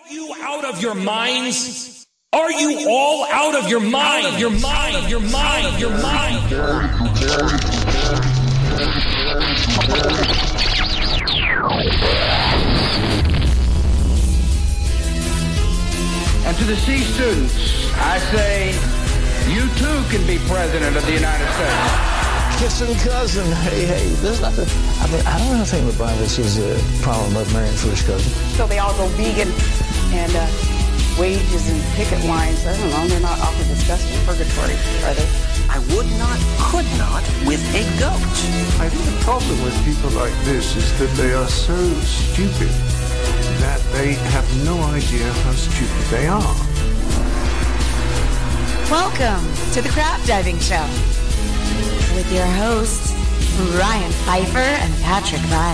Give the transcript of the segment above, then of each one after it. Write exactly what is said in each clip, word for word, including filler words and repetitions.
you out of your minds? Are you all out of your mind? Out of your mind, of your mind, of your mind. And to the C students, I say, you too can be president of the United States. Kissing cousin, hey, hey, there's nothing. I mean, I don't know anything with Barnabas is a problem about marrying first cousin. So they all go vegan and uh, wages and picket lines. I don't know, they're not awfully disgusting purgatory, are they? I would not, could not with a goat. I think the problem with people like this is that they are so stupid that they have no idea how stupid they are. Welcome to the Crab Diving Show with your hosts, Ryan Pfeiffer and Patrick Vile.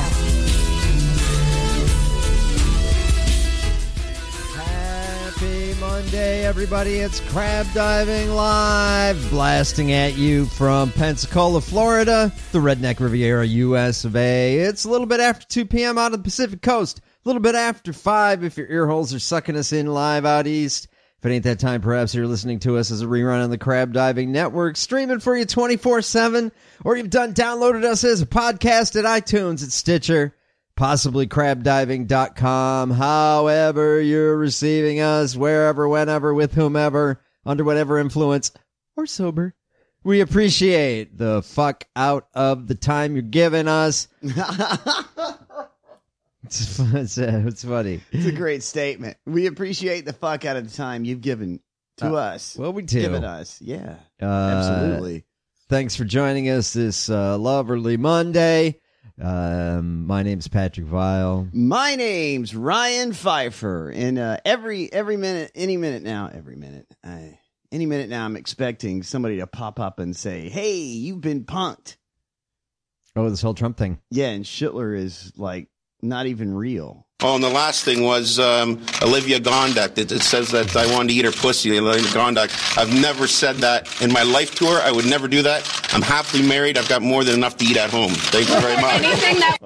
Happy Monday, everybody. It's Crab Diving Live, blasting at you from Pensacola, Florida, the Redneck Riviera, U S of A. It's a little bit after two p.m. out of the Pacific Coast, a little bit after five if your ear holes are sucking us in live out east. If it ain't that time, perhaps you're listening to us as a rerun on the Crab Diving Network, streaming for you twenty-four seven, or you've done downloaded us as a podcast at iTunes, at Stitcher, possibly crab diving dot com. However you're receiving us, wherever, whenever, with whomever, under whatever influence, or sober, we appreciate the fuck out of the time you're giving us. It's, it's, uh, it's funny. It's a great statement. We appreciate the fuck out of the time you've given to uh, us. Well, we do. Given us, yeah. Uh, absolutely. Thanks for joining us this uh, lovely Monday. Um, my name's Patrick Vile. My name's Ryan Pfeiffer. And uh, every every minute, any minute now, every minute, I, any minute now, I'm expecting somebody to pop up and say, "Hey, you've been punked." Oh, this whole Trump thing. Yeah, and Schittler is like not even real. Oh, and the last thing was um, Olivia Gondak. It, it says that I wanted to eat her pussy. Olivia Gondak. I've never said that in my life to her. I would never do that. I'm happily married. I've got more than enough to eat at home. Thank you very much. Anything that-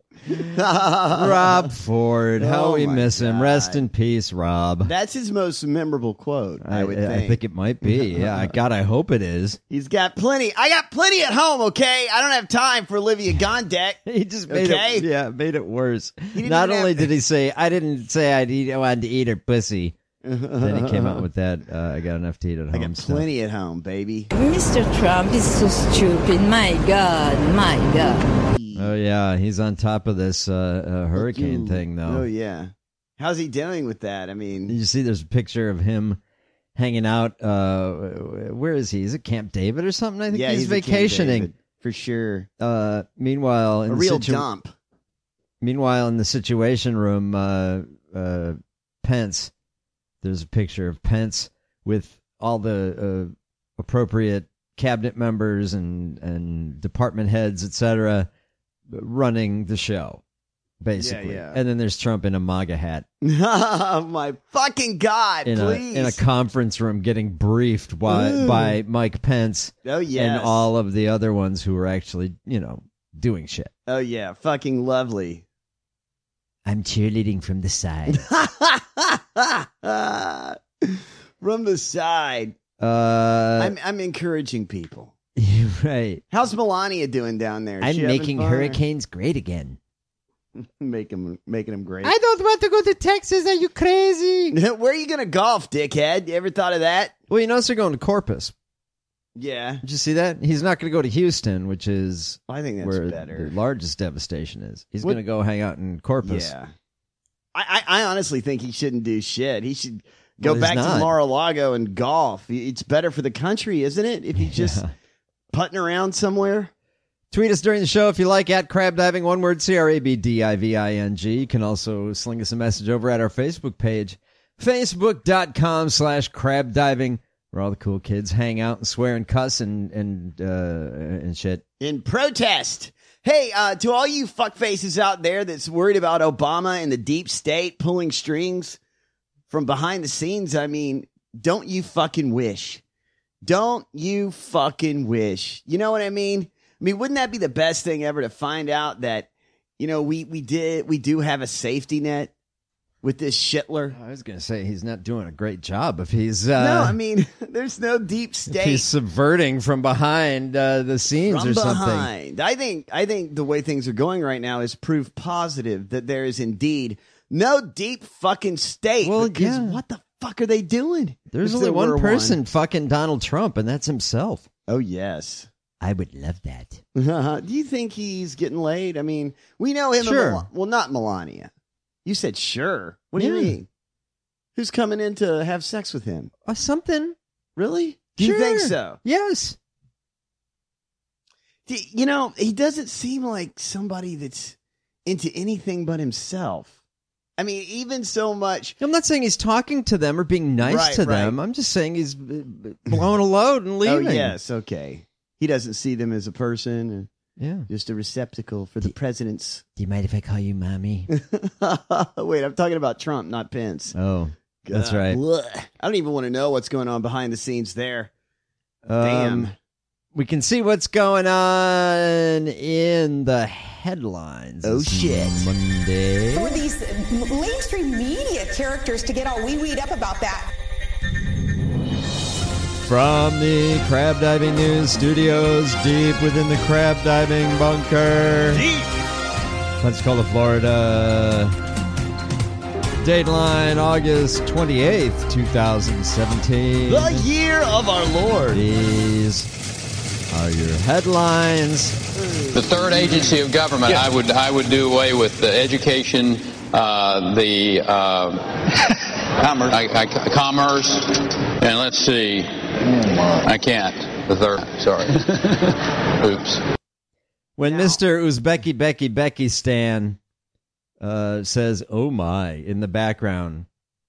Rob Ford. How Oh we my miss him. God. Rest in peace, Rob. That's his most memorable quote, I, I, would I think. think it might be. Yeah, God, I hope it is. He's got plenty. I got plenty at home, okay? I don't have time for Olivia Gondak. He just made Okay. it. Yeah, made it worse. didn't Not even only have- did he say, "I didn't say I'd eat, I wanted to eat her pussy," then he came out with that. Uh, I got enough to eat at home. I got stuff. plenty at home, baby. Mister Trump is so stupid. My God, my God. Oh yeah, he's on top of this uh, uh, hurricane Ooh. thing, though. Oh, yeah. How's he dealing with that? I mean, Did you see? There's a picture of him hanging out. Uh, where is he? Is it Camp David or something? I think yeah, he's, he's at Camp vacationing. David, for sure. Uh, meanwhile, in A the real situ- dump. Meanwhile, in the Situation Room, uh, uh, Pence. There's a picture of Pence with all the uh, appropriate cabinet members and and department heads, et cetera, running the show, basically. Yeah, yeah. And then there's Trump in a MAGA hat Oh, my fucking God, in a please. in a conference room getting briefed by, by Mike Pence oh, yes. and all of the other ones who were actually, you know, doing shit. Oh, yeah. Fucking lovely. I'm cheerleading from the side. From the side. Uh, I'm I'm encouraging people. right. How's Melania doing down there? Is I'm she having making fun? hurricanes great again. Make 'em- making them great. don't want to go to Texas. Are you crazy? Where are you going to golf, dickhead? You ever thought of that? Well, you notice they're going to Corpus. Yeah. Did you see that? He's not going to go to Houston, which is I think that's where better. the largest devastation is. He's What- going to go hang out in Corpus. Yeah. I, I, I honestly think he shouldn't do shit. He should go Well, he's back to not. Mar-a-Lago and golf. It's better for the country, isn't it? If he's just Yeah. putting around somewhere. Tweet us during the show if you like, at Crab Diving, one word, C R A B D I V I N G. You can also sling us a message over at our Facebook page, facebook.com slash crab diving, where all the cool kids hang out and swear and cuss and, and, uh, and shit. In protest. Hey, uh, to all you fuckfaces out there that's worried about Obama and the deep state pulling strings from behind the scenes, I mean, don't you fucking wish? Don't you fucking wish? You know what I mean? I mean, wouldn't that be the best thing ever to find out that, you know, we, we did, we do have a safety net with this shitler. I was going to say he's not doing a great job if he's uh, no, I mean, there's no deep state. If he's subverting from behind uh, the scenes from or something. Behind. I think I think the way things are going right now is proof positive that there is indeed no deep fucking state. Well, because yeah. what the fuck are they doing? There's If only there one were person fucking Donald Trump, and that's himself. Oh, yes. I would love that. Uh, do you think he's getting laid? I mean, we know him. Sure. And Mel- well, not Melania. You said sure. What do Yeah. you mean? Who's coming in to have sex with him? Uh, something. Really? Do Sure. you think so? Yes. Do, you know, he doesn't seem like somebody that's into anything but himself. I mean, even so much. I'm not saying he's talking to them or being nice Right, to right. them. I'm just saying he's uh, blowing a load and leaving. Oh, yes. Okay. He doesn't see them as a person. Yeah. Just a receptacle for the president's. Do you mind if I call you mommy? Wait, I'm talking about Trump, not Pence. Oh, that's God, right. bleh. I don't even want to know what's going on behind the scenes there. Um, Damn. We can see what's going on in the headlines. Oh, this shit. Monday. For these mainstream media characters to get all wee-weed up about that. From the Crab Diving News Studios, deep within the Crab Diving Bunker. Deep. Pensacola, Florida. Dateline, August twenty-eighth, twenty seventeen. The year of our Lord. These are your headlines. The third agency of government, I would I would do away with the education, uh, the uh, commerce, I, I, commerce, and let's see, I can't. The third, sorry. Oops. When Mister Uzbeki Becky Becky Stan uh, says, "Oh my," in the background,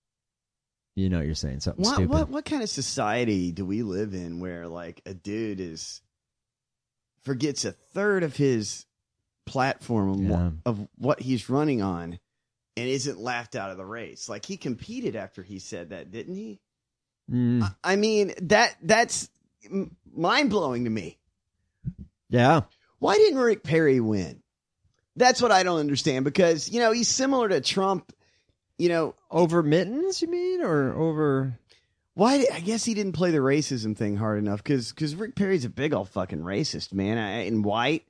you know you're saying something What, stupid. what what kind of society do we live in where like a dude is forgets a third of his platform of, Yeah. what, of what he's running on and isn't laughed out of the race? Like he competed after he said that, didn't he? Mm, I, I mean that that's mind blowing to me. yeah. Why didn't Rick Perry win? That's what I don't understand because, you know, he's similar to Trump, you know. Over mittens, you mean? Or over... Why? I guess he didn't play the racism thing hard enough because because Rick Perry's a big old fucking racist, man. I, and white.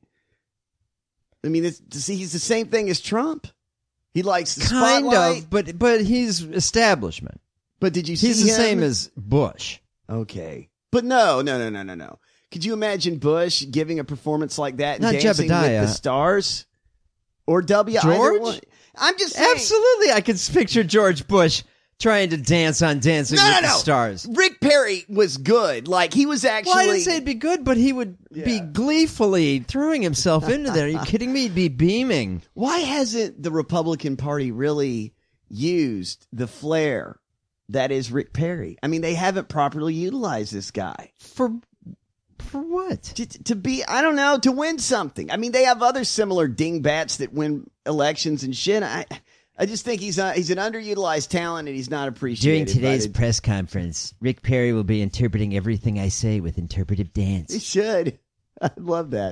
I mean, it's, see, he's the same thing as Trump. He likes the Kind spotlight. of, but, but he's establishment. But did you see He's the him? same as Bush. Okay. But no, no, no, no, no, no. Could you imagine Bush giving a performance like that and Not dancing Jebediah. with the stars? Or W. either George? one? I'm just saying. Absolutely, I could picture George Bush trying to dance on Dancing No, with no, the no. Stars. Rick Perry was good. Like, he was actually... Well, I didn't say it'd be good, but he would be gleefully throwing himself into there. Are you kidding me? He'd be beaming. Why hasn't the Republican Party really used the flair that is Rick Perry? I mean, they haven't properly utilized this guy. For for what? To, to be, I don't know, to win something. I mean, they have other similar dingbats that win elections and shit. I I just think he's uh, he's an underutilized talent and he's not appreciated. During today's by the- press conference, Rick Perry will be interpreting everything I say with interpretive dance. He should. I love that.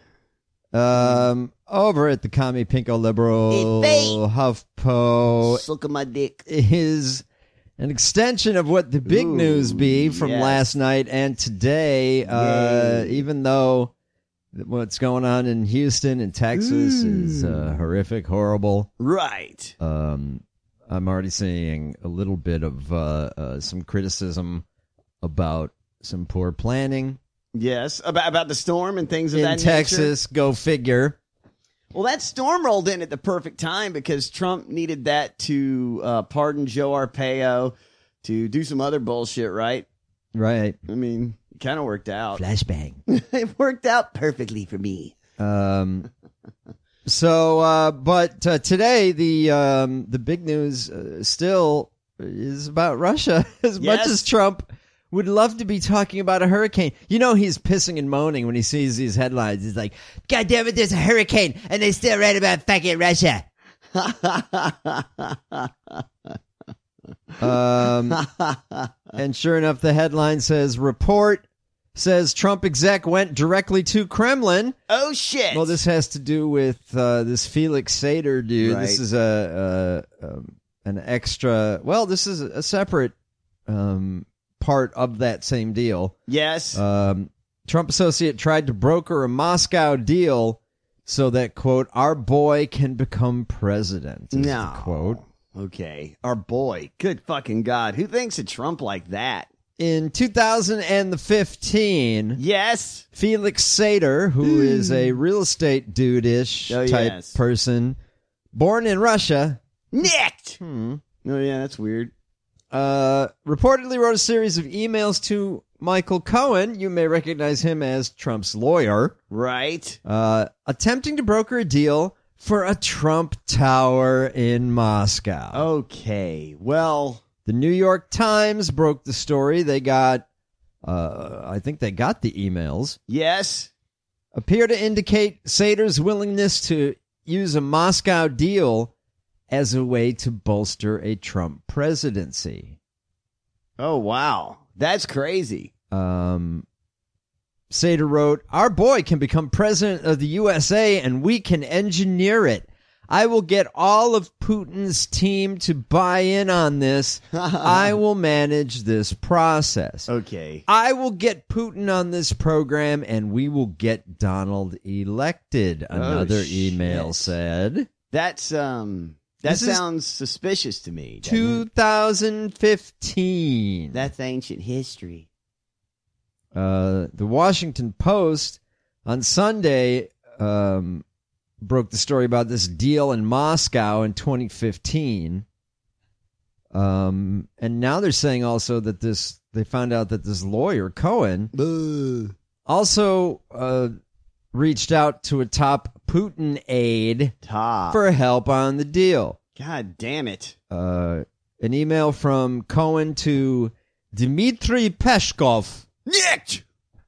Um, over at the Commie Pinko Liberal Hey, HuffPo Suck my dick. is an extension of what the big Ooh, news be from yes. last night and today. Uh, Yay. even though what's going on in Houston and Texas is uh, horrific, horrible. Right. Um, I'm already seeing a little bit of uh, uh, some criticism about some poor planning Yes, about about the storm and things of in that nature. Texas. Go figure. Well, that storm rolled in at the perfect time because Trump needed that to uh, pardon Joe Arpaio, to do some other bullshit, right? Right. I mean, it kind of worked out. Flashbang. It worked out perfectly for me. Um. So, uh, but uh, today the um, the big news uh, still is about Russia. As much Yes. as Trump would love to be talking about a hurricane, you know, he's pissing and moaning when he sees these headlines. He's like, God damn it, there's a hurricane, and they still write about fucking Russia. um, and sure enough, the headline says, report says Trump exec went directly to Kremlin. Oh, shit. Well, this has to do with uh, this Felix Sater dude. Right. This is a, a um, an an extra. Well, this is a separate um, part of that same deal. Yes. Um, Trump associate tried to broker a Moscow deal so that, quote, our boy can become president. Is No. the quote. Okay. Our boy. Good fucking God. Who thinks of Trump like that? In two thousand fifteen, yes, Felix Sater, who is a real estate dude-ish Oh, type yes. person, born in Russia, Nicked. Hmm. Oh, yeah, that's weird. uh, reportedly wrote a series of emails to Michael Cohen. You may recognize him as Trump's lawyer. Right. Uh, attempting to broker a deal for a Trump Tower in Moscow. Okay, well... The New York Times broke the story. They got, uh, I think they got the emails. Yes. Appear to indicate Sater's willingness to use a Moscow deal as a way to bolster a Trump presidency. Oh, wow. That's crazy. Um, Sater wrote, our boy can become president of the U S A and we can engineer it. I will get all of Putin's team to buy in on this. I will manage this process. Okay. I will get Putin on this program and we will get Donald elected. Another Oh, email shit. said. That's, um, that This is sounds suspicious to me. doesn't two thousand fifteen. it? That's ancient history. Uh, the Washington Post on Sunday um, broke the story about this deal in Moscow in twenty fifteen. Um, and now they're saying also that this, they found out that this lawyer, Cohen, Boo. also uh, reached out to a top Putin aide Top. for help on the deal. God damn it. Uh, an email from Cohen to Dmitry Peskov. Nicked!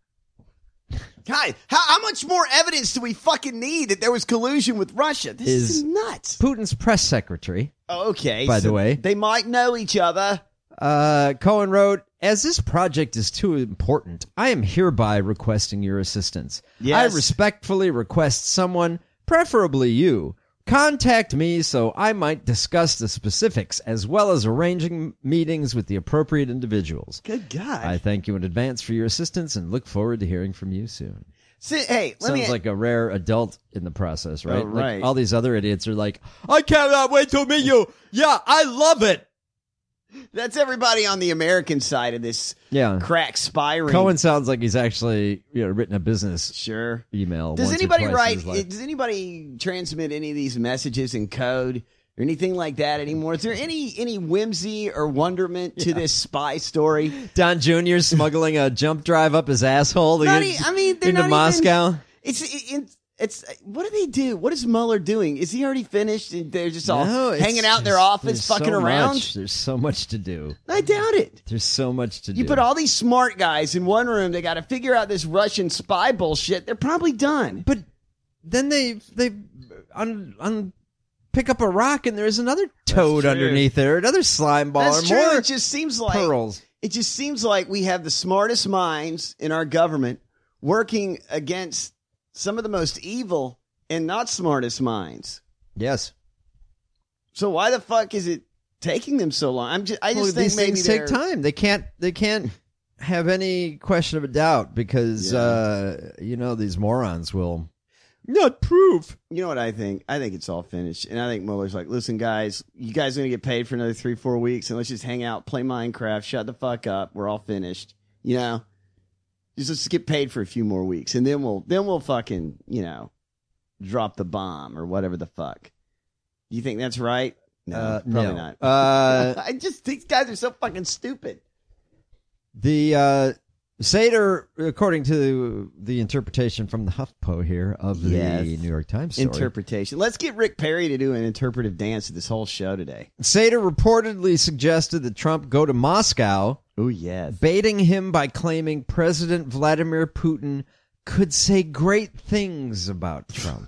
God, how, how much more evidence do we fucking need that there was collusion with Russia? This is, Is nuts. Putin's press secretary. Okay. By the so way. They might know each other. Uh, Cohen wrote, as this project is too important, I am hereby requesting your assistance. Yes. I respectfully request someone, preferably you, contact me so I might discuss the specifics as well as arranging meetings with the appropriate individuals. Good God. I thank you in advance for your assistance and look forward to hearing from you soon. See, hey, let Sounds me... like a rare adult in the process, right? Oh, right. Like all these other idiots are like, I cannot wait to meet you. Yeah, I love it. That's everybody on the American side of this Yeah. crack spy ring. Cohen sounds like he's actually, you know, written a business Sure. email. Does once or anybody twice in write? his life. Does anybody transmit any of these messages in code or anything like that anymore? Is there any any whimsy or wonderment to this spy story? Don Junior smuggling a jump drive up his asshole to Not get e- I mean, they're into not Moscow. Even, it's it, it's what do they do? What is Mueller doing? Is he already finished? And they're just all No, it's hanging out in their just- office, there's fucking so around. much. There's so much to do. I doubt it. There's so much to You do. put all these smart guys in one room. They got to figure out this Russian spy bullshit. They're probably done. But then they they un, un, pick up a rock and there's another toad true. underneath there, another slime ball, That's or true. more It just seems like pearls. It just seems like we have the smartest minds in our government working against some of the most evil and not smartest minds. Yes. So why the fuck is it taking them so long? I'm just, I just Well, think these maybe things take they're- time. They can't. They can't have any question of a doubt because Yeah. uh, you know these morons will not prove. You know what I think? I think it's all finished, and I think Mueller's like, "Listen, guys, you guys are gonna get paid for another three, four weeks, and let's just hang out, play Minecraft, shut the fuck up. We're all finished. You know, just let's get paid for a few more weeks, and then we'll then we'll fucking you know drop the bomb or whatever the fuck." You think that's right? No, Uh, probably no. not. Uh, I just these guys are so fucking stupid. The uh, Sater, according to the interpretation from the HuffPo here of the Yes. New York Times story, Interpretation. Let's get Rick Perry to do an interpretive dance to this whole show today. Sater reportedly suggested that Trump go to Moscow. Oh yes, baiting him by claiming President Vladimir Putin could say great things about Trump.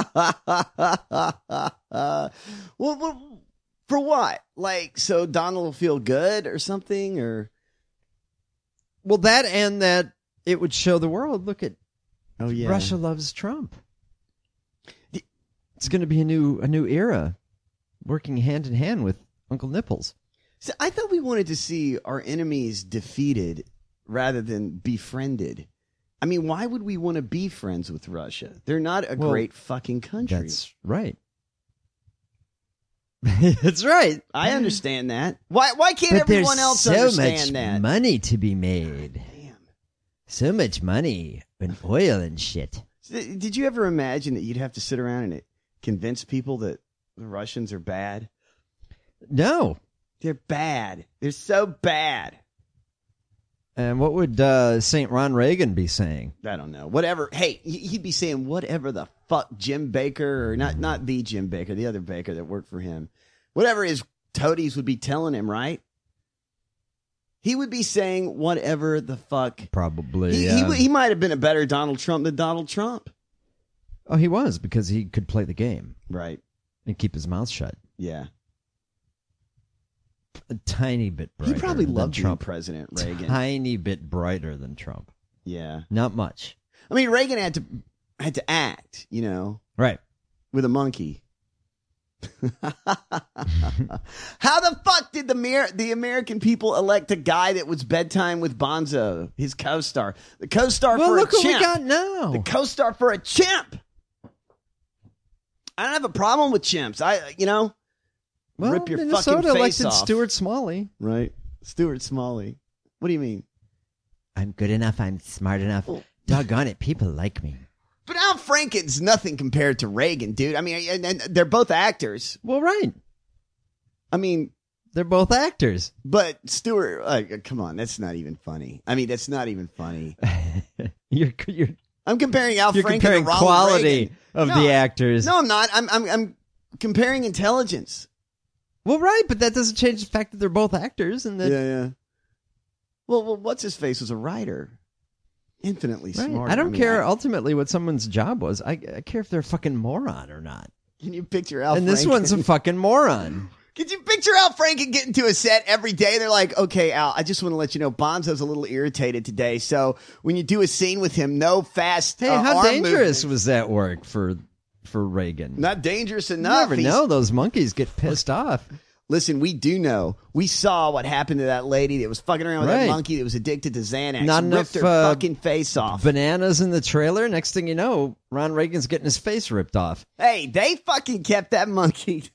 uh, well, well, for what? Like, so Donald will feel good or something, or well, that and that it would show the world. Look at, oh yeah, Russia loves Trump. It's going to be a new a new era, working hand in hand with Uncle Nipples. So I thought we wanted to see our enemies defeated rather than befriended. I mean, why would we want to be friends with Russia? They're not a Well, great fucking country. That's right. That's right. I understand that. Why Why can't But everyone there's else so understand much that? money to be made. Damn. So much money and oil and shit. Did you ever imagine that you'd have to sit around and convince people that the Russians are bad? No. They're bad. They're so bad. And what would uh, Saint Ron Reagan be saying? I don't know. Whatever. Hey, he'd be saying whatever the fuck Jim Baker, or not not the Jim Baker, the other Baker that worked for him. Whatever his toadies would be telling him, right? He would be saying whatever the fuck. Probably, He, yeah. he, he might have been a better Donald Trump than Donald Trump. Oh, he was, because he could play the game. Right. And keep his mouth shut. Yeah. A tiny bit brighter. He probably than loved being Trump. President Reagan. Tiny bit brighter than Trump. Yeah. Not much. I mean, Reagan had to had to act, you know. Right. With a monkey. How the fuck did the Mer- the American people elect a guy that was bedtime with Bonzo, his co-star? The co-star Well, for look a what we chimp. got now. The co-star for a chimp. I don't have a problem with chimps. I, you know, Well, rip your Minnesota fucking face elected off. Stuart Smalley. Right. Stuart Smalley. What do you mean? I'm good enough. I'm smart enough. Doggone it. People like me. But Al Franken's nothing compared to Reagan, dude. I mean, and, and they're both actors. Well, right. I mean, they're both actors. But Stewart, like, come on, that's not even funny. I mean, that's not even funny. you're, you're, I'm comparing Al you're Franken comparing to Ronald quality Reagan. of No, the actors. No, I'm not. I'm, I'm, I'm comparing intelligence. Well, right, but that doesn't change the fact that they're both actors. And that Yeah, yeah. Well, well, what's his face was a writer. Infinitely Right. smart. I don't mean, care I- ultimately what someone's job was. I, I care if they're a fucking moron or not. Can you picture Al and this Franken? one's a fucking moron. Could you picture Al Franken getting to a set every day? They're like, okay, Al, I just want to let you know Bonzo's a little irritated today. So when you do a scene with him, no fast Hey, uh, how arm dangerous movements. was that work for for Reagan? Not dangerous You enough. never He's- know. Those monkeys get pissed off. Listen, we do know. We saw what happened to that lady that was fucking around with Right. that monkey that was addicted to Xanax. Not ripped enough her uh, fucking face off. bananas in the trailer. Next thing you know, Ron Reagan's getting his face ripped off. Hey, they fucking kept that monkey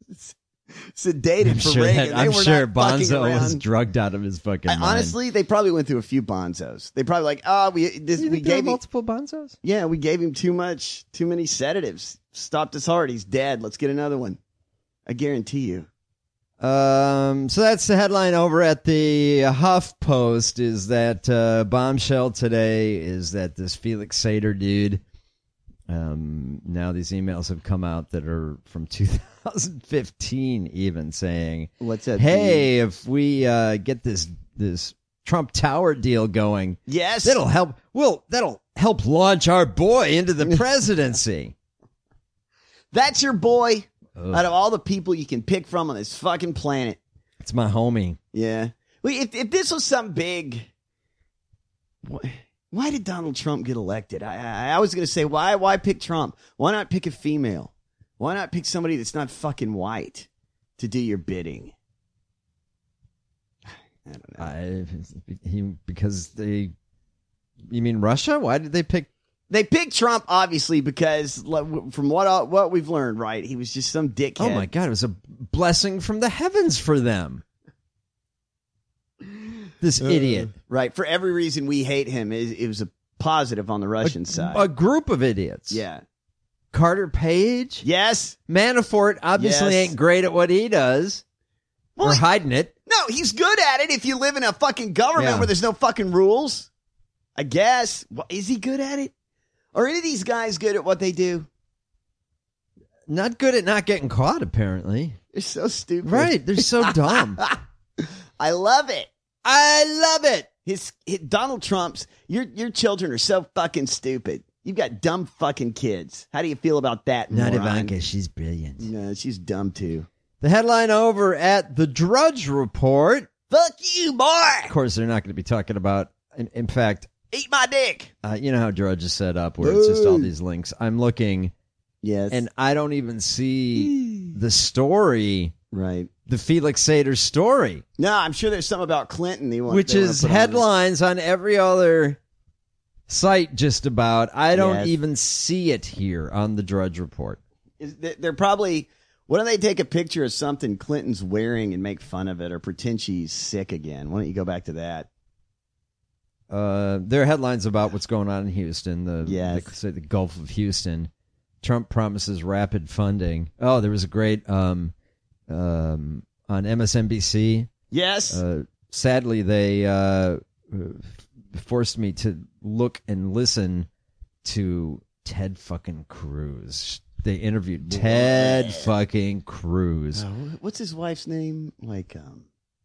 sedated I'm for sure, Reagan. that, They I'm were sure not fucking Bonzo was around. drugged out of his fucking I- mind. honestly, they probably went through a few bonzos. They probably like, oh, we this You we think there were gave him multiple Bonzos? yeah, we gave him too much, too many sedatives. Stopped his heart. He's dead. Let's get another one. I guarantee you. Um, so that's the headline over at the Huff Post. Is that uh, bombshell today? Is that this Felix Sater dude? Um, now these emails have come out that are from two thousand fifteen, even saying, "What's that? Hey, if we uh, get this this Trump Tower deal going, yes, that'll help. Well, that'll help launch our boy into the presidency." That's your boy. Ugh. Out of all the people you can pick from on this fucking planet. It's my homie. Yeah. Well, if, if this was some big... Why, why did Donald Trump get elected? I, I, I was going to say, why Why pick Trump? Why not pick a female? Why not pick somebody that's not fucking white to do your bidding? I don't know. I, he, because they... You mean Russia? Why did they pick... They picked Trump, obviously, because like, from what uh, what we've learned, right, he was just some dickhead. Oh, my God. It was a blessing from the heavens for them. This Uh, idiot. Right. For every reason we hate him, it, it was a positive on the Russian side. A group of idiots. Yeah. Carter Page. Yes. Manafort obviously Yes. ain't great at what he does. Well, or he- hiding it. No, he's good at it if you live in a fucking government Yeah. where there's no fucking rules. I guess. Well, is he good at it? Are any of these guys good at what they do? Not good at not getting caught, apparently. They're so stupid. Right. They're so dumb. I love it. I love it. His, his Donald Trump's your your children are so fucking stupid. You've got dumb fucking kids. How do you feel about that? Not moron? Ivanka. She's brilliant. No, she's dumb too. The headline over at the Drudge Report. Fuck you, boy. Of course, they're not going to be talking about. In, in fact, Eat my dick. uh, you know how Drudge is set up, where it's just all Ooh. these links. I'm looking, Yes. and I don't even see the story right. the Felix Sater story. No, I'm sure there's something about Clinton. They want, which they is want to put headlines on, on every other site just about. I don't Yes. even see it here on the Drudge Report. Is that- They're probably... Why don't they take a picture of something Clinton's wearing and make fun of it or pretend she's sick again? Why don't you go back to that? Uh, there are headlines about what's going on in Houston. The, Yes. the, say the Gulf of Houston. Trump promises rapid funding. Oh, there was a great um, um, on M S N B C. Yes. Uh, sadly, they uh, forced me to look and listen to Ted fucking Cruz. They interviewed Ted fucking Cruz. Uh, what's his wife's name? Like, um,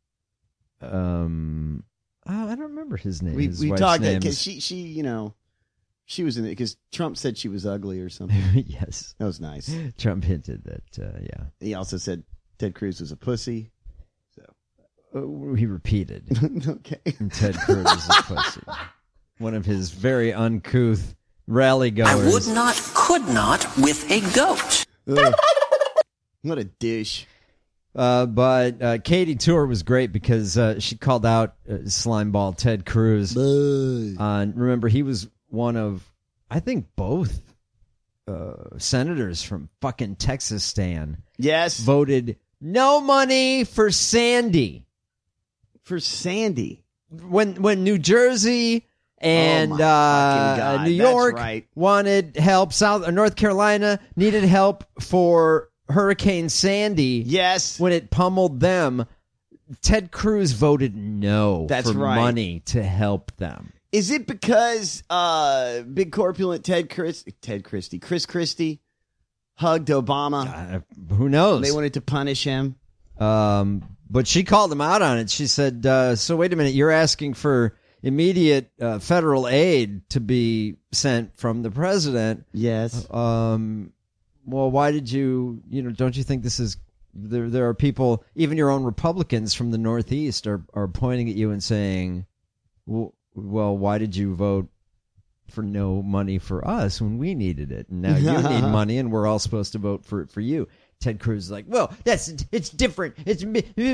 um, oh, I don't remember his name. we his we wife's talked name because is- she she you know she was in it because Trump said she was ugly or something. Yes, that was nice. Trump hinted that. Uh, yeah, he also said Ted Cruz was a pussy. Uh, he repeated. Okay, and Ted Cruz is a pussy. One of his very uncouth rally goers. I would not, could not with a goat. Ugh. What a douche. Uh, but uh, Katie Tour was great because uh, she called out uh, slimeball Ted Cruz. On remember, he was one of, I think, both uh, senators from fucking Texas. Stan, yes, voted no money for Sandy. For Sandy, when when New Jersey and Oh, my uh, fucking God, New that's York right. wanted help, South uh, North Carolina needed help for Hurricane Sandy. Yes, when it pummeled them, Ted Cruz voted no That's for right. money to help them. Is it because uh, big corpulent Ted Chris Ted Christie Chris Christie hugged Obama? Uh, who knows? They wanted to punish him. Um, but she called him out on it. She said, uh, so wait a minute, you're asking for immediate uh, federal aid to be sent from the president. Yes. Um, well, why did you, you know, don't you think this is, there There are people, even your own Republicans from the Northeast are, are pointing at you and saying, well, well, why did you vote for no money for us when we needed it? And now you need money and we're all supposed to vote for for you. Ted Cruz is like, well, that's it's different. It's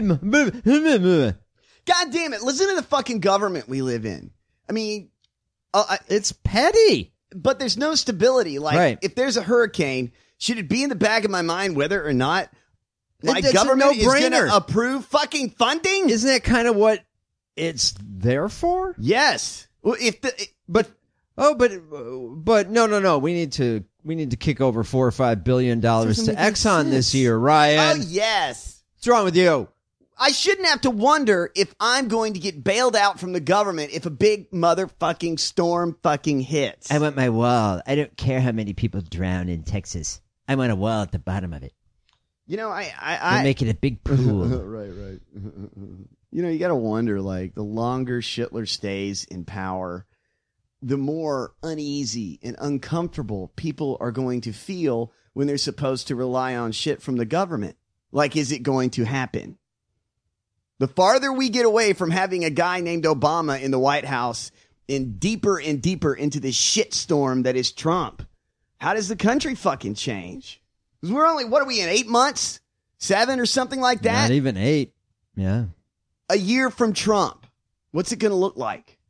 God damn it! Listen to the fucking government we live in. I mean, uh, I, it's petty, but there's no stability. Like, Right. if there's a hurricane, should it be in the back of my mind whether or not my It's a government is going no-brainer. to approve fucking funding? Isn't that kind of what it's there for? Yes. Well, if the but oh, but but no, no, no. We need to we need to kick over four or five billion dollars to Doesn't make any Exxon this sense. year, Ryan. Oh yes. What's wrong with you? I shouldn't have to wonder if I'm going to get bailed out from the government if a big motherfucking storm fucking hits. I want my wall. I don't care how many people drown in Texas. I want a wall at the bottom of it. You know, I, I, We'll I make it a big pool. right, right. You know, you got to wonder, like, the longer Schittler stays in power, the more uneasy and uncomfortable people are going to feel when they're supposed to rely on shit from the government. Like, is it going to happen? The farther we get away from having a guy named Obama in the White House and deeper and deeper into this shitstorm that is Trump, how does the country fucking change? Because we're only, what are we in, eight months? Seven or something like that? Not even eight. Yeah. A year from Trump. What's it going to look like?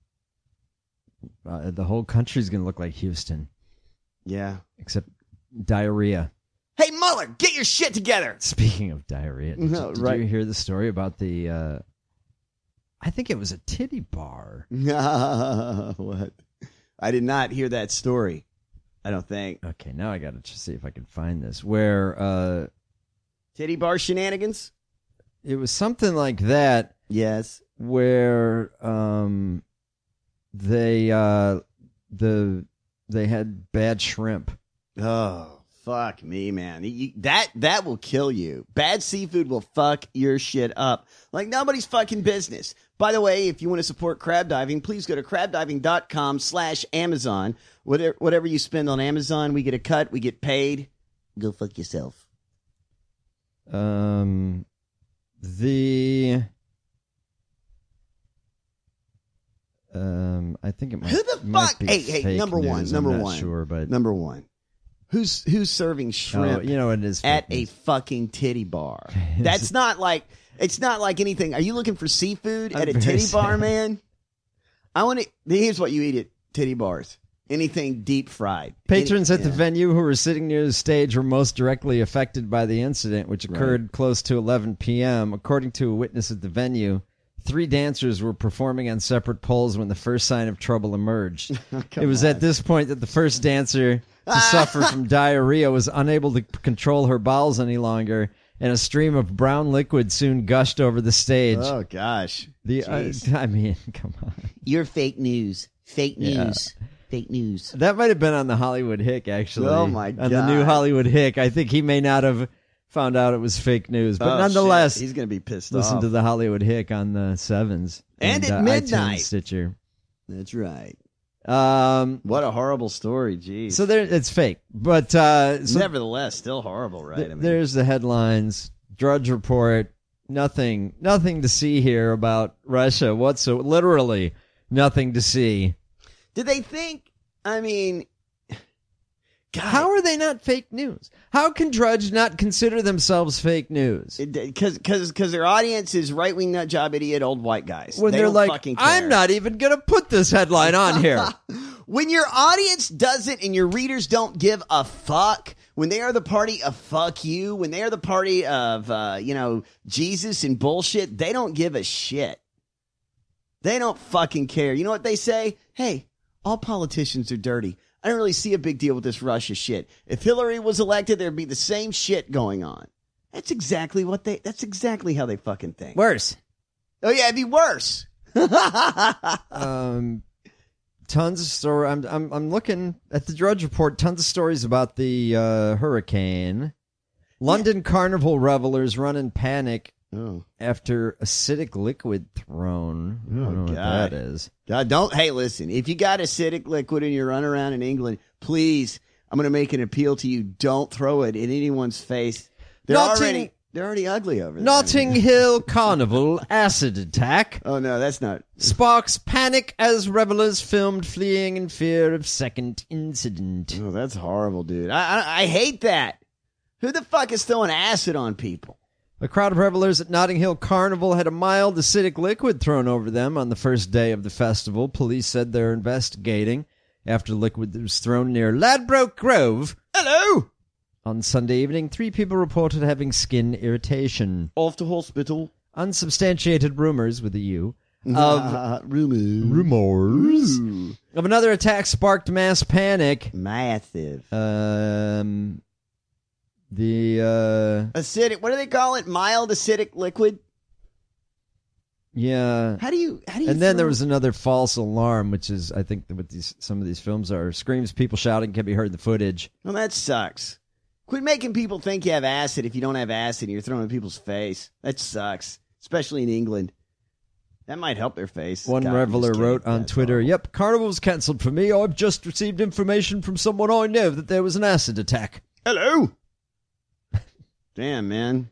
Uh, the whole country's going to look like Houston. Yeah. Except diarrhea. Hey, Mueller, get your shit together. Speaking of diarrhea, did, No, you, did right. you hear the story about the, uh, I think it was a titty bar. What? I did not hear that story. I don't think. Okay, now I got to see if I can find this. Where, uh, Titty bar shenanigans? it was something like that. Yes. Where, um, they, uh, the, they had bad shrimp. Oh. Fuck me, man. You, that that will kill you. Bad seafood will fuck your shit up. Like nobody's fucking business. By the way, if you want to support crab diving, please go to crabdiving.com slash Amazon. Whatever, whatever you spend on Amazon, we get a cut. We get paid. Go fuck yourself. Um, the, um, I think it might, Who the might fuck? be Hey, hey, fake number one. news. Number I'm not one. sure, but Number one. Who's who's serving shrimp? Oh, you know, it is at a fucking titty bar. That's not like it's not like anything. Are you looking for seafood I'm at a very titty sad. bar, man? I want to. Here's what you eat at titty bars: anything deep fried. Patrons Any- at the yeah. venue who were sitting near the stage were most directly affected by the incident, which occurred Right. close to eleven p.m. According to a witness at the venue, three dancers were performing on separate poles when the first sign of trouble emerged. It was at this point that the first dancer to suffer from diarrhea was unable to control her bowels any longer, and a stream of brown liquid soon gushed over the stage. Oh gosh, the uh, Jeez. I mean, come on. You're fake news. Fake Yeah. news. Fake news. That might have been on the Hollywood Hick, actually. Oh, my On the new God. Hollywood Hick. I think he may not have found out it was fake news, but Oh, nonetheless, shit. He's gonna be pissed listen off. to the Hollywood Hick on the sevens And at uh, midnight. iTunes, Stitcher. That's right. Um, What a horrible story. Jeez. so there, it's fake, but uh, so Nevertheless, still horrible, right? th- I mean, there's the headlines. Drudge Report. Nothing, nothing to see here about Russia whatsoever. Literally nothing to see. did they think? I mean, How are they not fake news? How can Drudge not consider themselves fake news? because because because their audience is right wing nut job idiot old white guys. When They they're don't like, fucking care. I'm not even going to put this headline on here. When your audience doesn't and your readers don't give a fuck, when they are the party of fuck you, when they are the party of, uh, you know, Jesus and bullshit, they don't give a shit. They don't fucking care. You know what they say? Hey, all politicians are dirty. I don't really see a big deal with this Russia shit. If Hillary was elected, there'd be the same shit going on. That's exactly what they, that's exactly how they fucking think. Worse. Oh, yeah, it'd be worse. um, tons of story. I'm I'm I'm looking at the Drudge Report. Tons of stories about the uh, hurricane. London Carnival revelers run in panic Oh. after acidic liquid thrown. I don't know what God. that is. God, don't. Hey, listen. If you got acidic liquid and you're running around in England, please, I'm going to make an appeal to you. Don't throw it in anyone's face. They're Notting- already they're already ugly over there. Notting Hill Carnival acid attack Oh no, that's not. sparks panic as revelers filmed fleeing in fear of second incident. Oh, that's horrible, dude. I, I I hate that. Who the fuck is throwing acid on people? A crowd of revelers at Notting Hill Carnival had a mild acidic liquid thrown over them on the first day of the festival. Police said they're investigating after liquid was thrown near Ladbroke Grove. Hello. On Sunday evening, three people reported having skin irritation. Off to hospital. Unsubstantiated rumors, with a U, of Uh, rumors. rumors Ooh. of another attack sparked mass panic. Massive. Um, the uh, Acidic. What do they call it? Mild acidic liquid. yeah. How do you? How do you? And then throw- there was another false alarm, which is, I think, what these some of these films are. Screams, people shouting can be heard in the footage. Well, that sucks. Quit making people think you have acid if you don't have acid and you're throwing it in people's face. That sucks, especially in England. That might help their face. One God, I'm reveler just wrote kidding. on That's Twitter, horrible. "Yep, Carnival's cancelled for me. I've just received information from someone I know that there was an acid attack." Hello. Damn, man.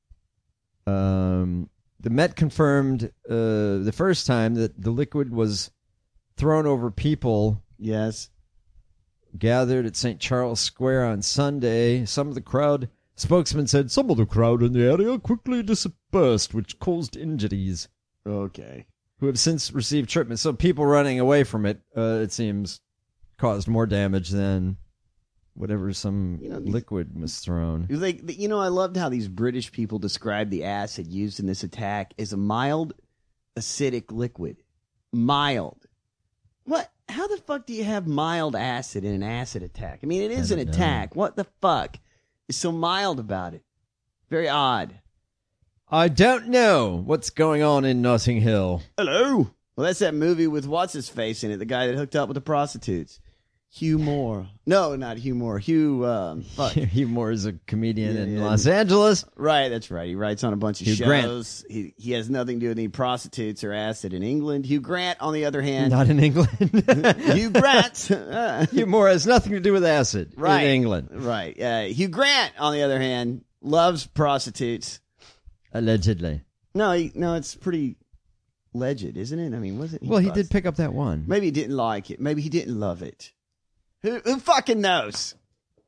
Um, the Met confirmed uh, the first time that the liquid was thrown over people Yes. gathered at Saint Charles Square on Sunday. Some of the crowd, spokesman said, some of the crowd in the area quickly dispersed, which caused injuries. Okay. Who have since received treatment. So people running away from it, uh, it seems, caused more damage than whatever some You know, these- liquid was thrown. It was like, you know, I loved how these British people described the acid used in this attack as a mild acidic liquid. Mild. What? How the fuck do you have mild acid in an acid attack? I mean, it is I an don't know. attack. What the fuck is so mild about it? Very odd. I don't know what's going on in Notting Hill. Hello. Well, that's that movie with what's his face in it, the guy that hooked up with the prostitutes. Hugh Moore. No, not Hugh Moore. Hugh, um, fuck. Hugh Moore is a comedian Yeah, in yeah. Los Angeles. Right, that's right. He writes on a bunch of Hugh shows. Grant. He he has nothing to do with any prostitutes or acid in England. Hugh Grant, on the other hand, Not in England. Hugh Grant, uh, Hugh Moore has nothing to do with acid right, in England. right. Uh, Hugh Grant, on the other hand, loves prostitutes. Allegedly. No, he, no, it's pretty legit, isn't it? I mean, was it? Well, he did pick up that one. Maybe he didn't like it. Maybe he didn't love it. Who who fucking knows?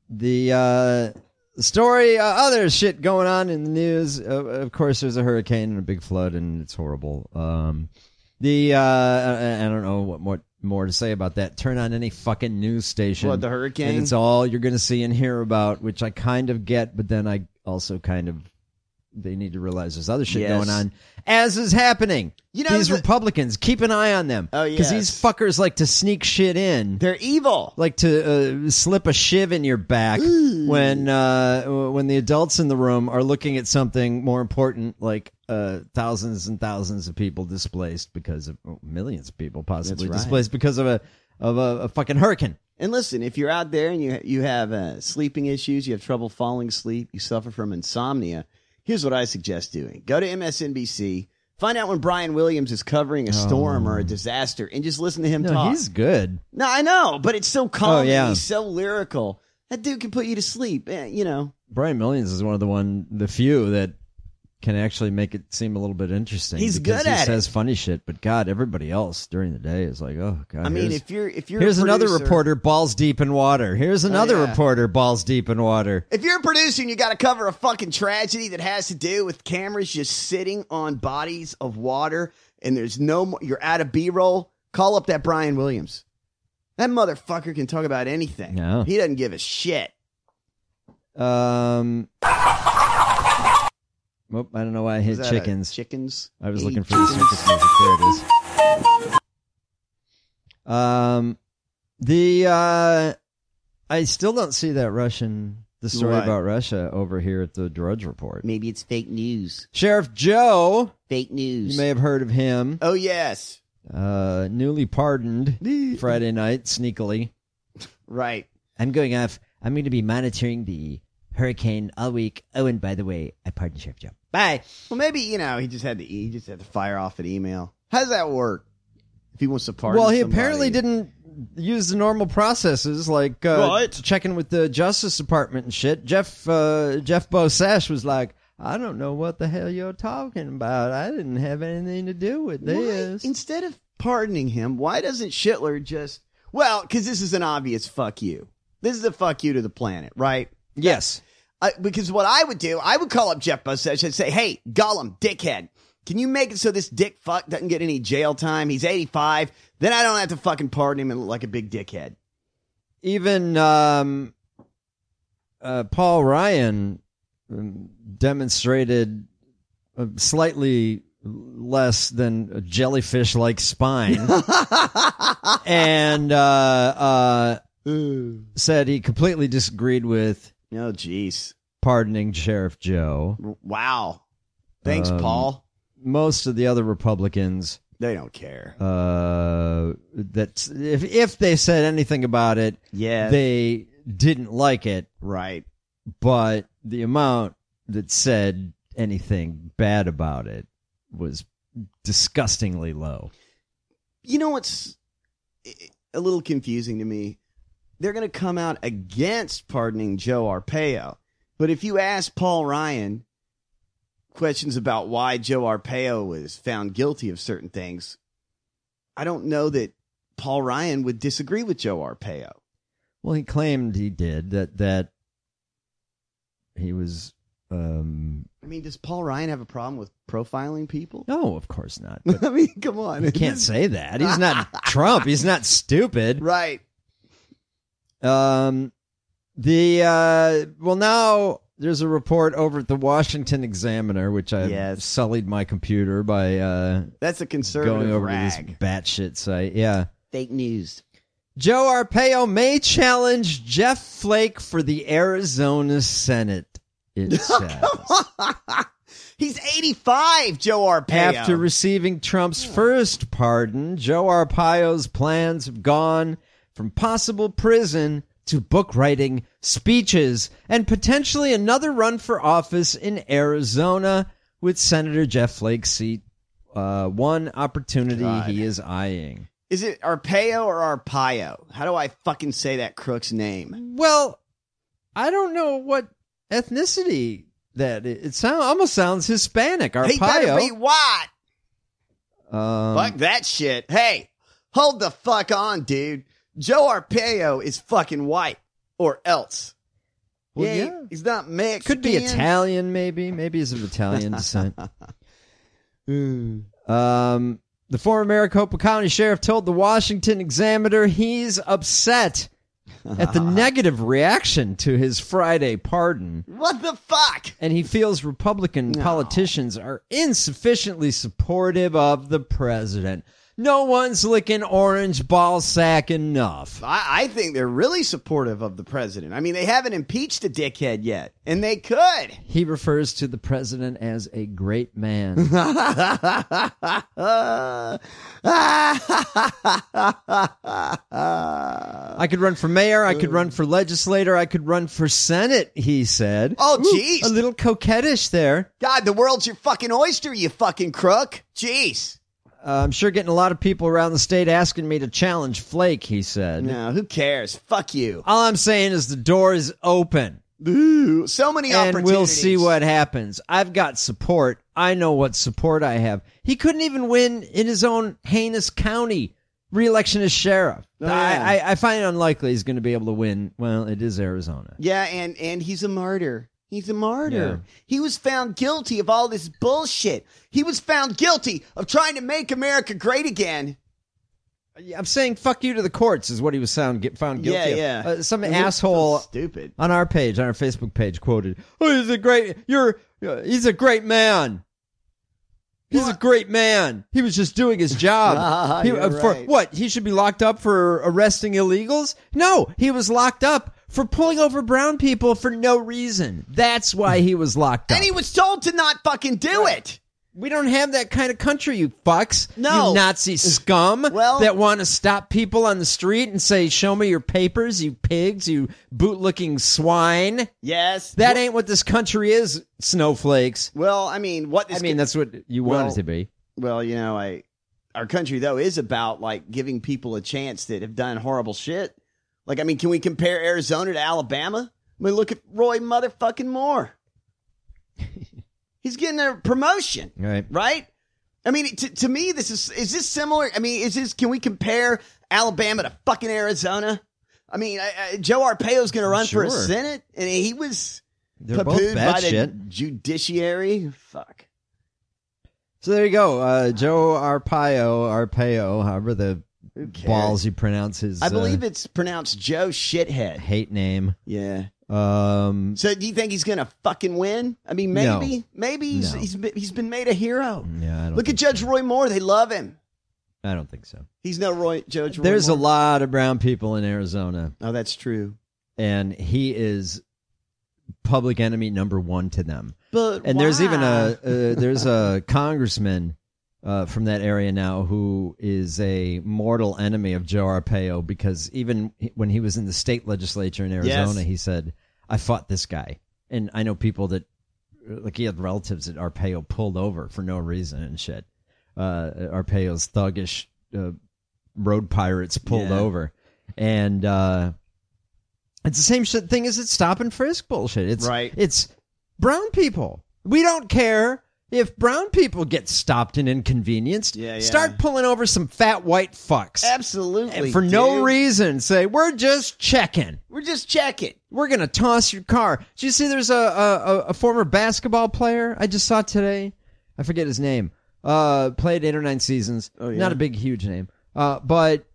the uh, story, uh, other shit going on in the news. Uh, of course, there's a hurricane and a big flood, and it's horrible. Um, the uh, I, I don't know what more, more to say about that. Turn on any fucking news station. What, the hurricane? And it's all you're going to see and hear about, which I kind of get, but then I also kind of, they need to realize there's other shit Yes. going on, as is happening. You know, these the- Republicans, keep an eye on them. Oh, Because yes. these fuckers like to sneak shit in. They're evil. Like to uh, slip a shiv in your back when uh, when the adults in the room are looking at something more important, like uh, thousands and thousands of people displaced because of oh, millions of people possibly That's right. displaced because of a of a, a fucking hurricane. And listen, if you're out there and you you have uh, sleeping issues, you have trouble falling asleep, you suffer from insomnia, here's what I suggest doing. Go to M S N B C, find out when Brian Williams is covering a storm or a disaster, and just listen to him No, talk. he's good. No, I know, but it's so calm. Oh, yeah. He's so lyrical. That dude can put you to sleep. Eh, you know. Brian Millions is one of the one the few that can actually make it seem a little bit interesting. He's because good he at it. says funny shit, but God, everybody else during the day is like, oh God. I mean, here's- if you're if you're Here's a another producer- reporter balls deep in water. Here's another yeah. reporter balls deep in water. If you're a producer and you got to cover a fucking tragedy that has to do with cameras just sitting on bodies of water, and there's no more, you're out of B-roll, call up that Brian Williams. That motherfucker can talk about anything. Yeah. He doesn't give a shit. Um. Whoop, I don't know why I hit Was that a chickens. chickens? I was Hey, looking for the circus music. There it is. Um, the uh, I still don't see that Russian the story What? about Russia over here at the Drudge Report. Maybe it's fake news. Sheriff Joe, Fake news. you may have heard of him. Oh, yes. Uh, newly pardoned Friday night, sneakily. Right. I'm going off. I'm going to be monitoring the hurricane all week. Oh, and by the way, I pardon Sheriff Joe. Bye. Well, maybe, you know, he just had to he just had to fire off an email. How does that work? If he wants to pardon Well, he somebody? apparently didn't use the normal processes like uh, Right. checking with the Justice Department and shit. Jeff uh, Jeff Bosash was like, I don't know what the hell you're talking about. I didn't have anything to do with this. Why, instead of pardoning him, why doesn't Schittler just... Well, because this is an obvious fuck you. This is a fuck you to the planet, right? Yes. Uh, because what I would do, I would call up Jeff Bosash and say, hey, Gollum, dickhead, can you make it so this dick fuck doesn't get any jail time? He's eighty-five. Then I don't have to fucking pardon him and look like a big dickhead. Even um, uh, Paul Ryan um, demonstrated a slightly less than a jellyfish-like spine, and uh, uh, said he completely disagreed with Oh, jeez. pardoning Sheriff Joe. Wow. Thanks, Um, Paul. Most of the other Republicans, They don't care. uh, that if if they said anything about it, Yeah. they didn't like it. Right. But the amount that said anything bad about it was disgustingly low. You know what's a little confusing to me? They're going to come out against pardoning Joe Arpaio. But if you ask Paul Ryan questions about why Joe Arpaio was found guilty of certain things, I don't know that Paul Ryan would disagree with Joe Arpaio. Well, he claimed he did, that that he was... Um, I mean, does Paul Ryan have a problem with profiling people? no, of course not. But I mean, come on. you can't say that. He's not Trump. He's not stupid. Right. Um, the uh, well, now there's a report over at the Washington Examiner, which I Yes. sullied my computer by uh, That's a conservative going over rag. to this batshit site. Yeah, Fake news. Joe Arpaio may challenge Jeff Flake for the Arizona Senate. It says. He's eighty-five, Joe Arpaio. After receiving Trump's first pardon, Joe Arpaio's plans have gone from possible prison to book writing, speeches, and potentially another run for office in Arizona, with Senator Jeff Flake's seat uh, one opportunity God. he is eyeing. Is it Arpaio or Arpaio? How do I fucking say that crook's name? Well, I don't know what ethnicity that is. It sound, almost sounds Hispanic. He better be Arpaio. white. Um, Fuck that shit. Hey, hold the fuck on, dude. Joe Arpaio is fucking white, or else. Well, yeah, yeah. he's not Mexican. Could be Italian, maybe. Maybe he's of Italian descent. um, the former Maricopa County Sheriff told the Washington Examiner he's upset at the negative reaction to his Friday pardon. What the fuck? And he feels Republican no. politicians are insufficiently supportive of the president. No one's licking orange ball sack enough. I, I think they're really supportive of the president. I mean, they haven't impeached a dickhead yet, and they could. He refers to the president as a great man. I could run for mayor. I could run for legislator. I could run for Senate, he said. Oh, jeez. A little coquettish there. God, the world's your fucking oyster, you fucking crook. Jeez. Uh, I'm sure getting a lot of people around the state asking me to challenge Flake, he said. No, who cares? Fuck you. All I'm saying is the door is open. Ooh, so many and opportunities. And we'll see what happens. I've got support. I know what support I have. He couldn't even win in his own heinous county re-election as sheriff. Oh, yeah. I, I, I find it unlikely he's going to be able to win. Well, it is Arizona. Yeah, and, and he's a martyr. He's a martyr. Yeah. He was found guilty of all this bullshit. He was found guilty of trying to make America great again. I'm saying fuck you to the courts is what he was found, get, found guilty yeah, of. Yeah, uh, Some yeah. asshole so stupid. on our page, on our Facebook page, quoted, "Oh, he's a great, you're, uh, he's a great man. He's what? a great man. He was just doing his job. ah, he, you're uh, for right. What? He should be locked up for arresting illegals? No, he was locked up for pulling over brown people for no reason. That's why he was locked up. And he was told to not fucking do right. it. We don't have that kind of country, you fucks. No. You Nazi scum well, that want to stop people on the street and say, show me your papers, you pigs, you boot-looking swine. Yes. That well, ain't what this country is, snowflakes. Well, I mean, what this I mean, co- that's what you want well, it to be. Well, you know, I our country, though, is about, like, giving people a chance that have done horrible shit. Like, I mean, can we compare Arizona to Alabama? I mean, look at Roy motherfucking Moore. He's getting a promotion, right? Right? I mean, to, to me, this is is this similar? I mean, is this? Can we compare Alabama to fucking Arizona? I mean, I, I, Joe Arpaio's going to run sure. for a Senate, and he was They're both poo-pooed bad by the shit. judiciary. Fuck. So there you go, uh, Joe Arpaio, Arpaio, however the balls you pronounce his. I believe uh, it's pronounced Joe Shithead. Hate name. Yeah. Um. So do you think he's gonna fucking win? I mean, maybe, no. maybe he's No. he's been, he's been made a hero. Yeah. I don't Look at think Judge so. Roy Moore; they love him. I don't think so. He's no Roy Judge. Roy There's Moore. a lot of brown people in Arizona, Oh, that's true. and he is public enemy number one to them. But And there's even why? a uh, there's a congressman uh, from that area now who is a mortal enemy of Joe Arpaio, because even when he was in the state legislature in Arizona, Yes. he said, "I fought this guy," and I know people that like he had relatives that Arpaio pulled over for no reason and shit. Uh, Arpaio's thuggish uh, road pirates pulled Yeah. over, and uh, it's the same shit thing as it's stop and frisk bullshit. It's Right. It's brown people. We don't care if brown people get stopped and inconvenienced. Yeah, yeah. Start pulling over some fat white fucks. Absolutely, And for no dude. reason. Say, we're just checking. We're just checking. We're going to toss your car. Did you see there's a, a, a former basketball player I just saw today? I forget his name. Uh, played eight or nine seasons. Oh, yeah. Not a big, huge name. Uh, but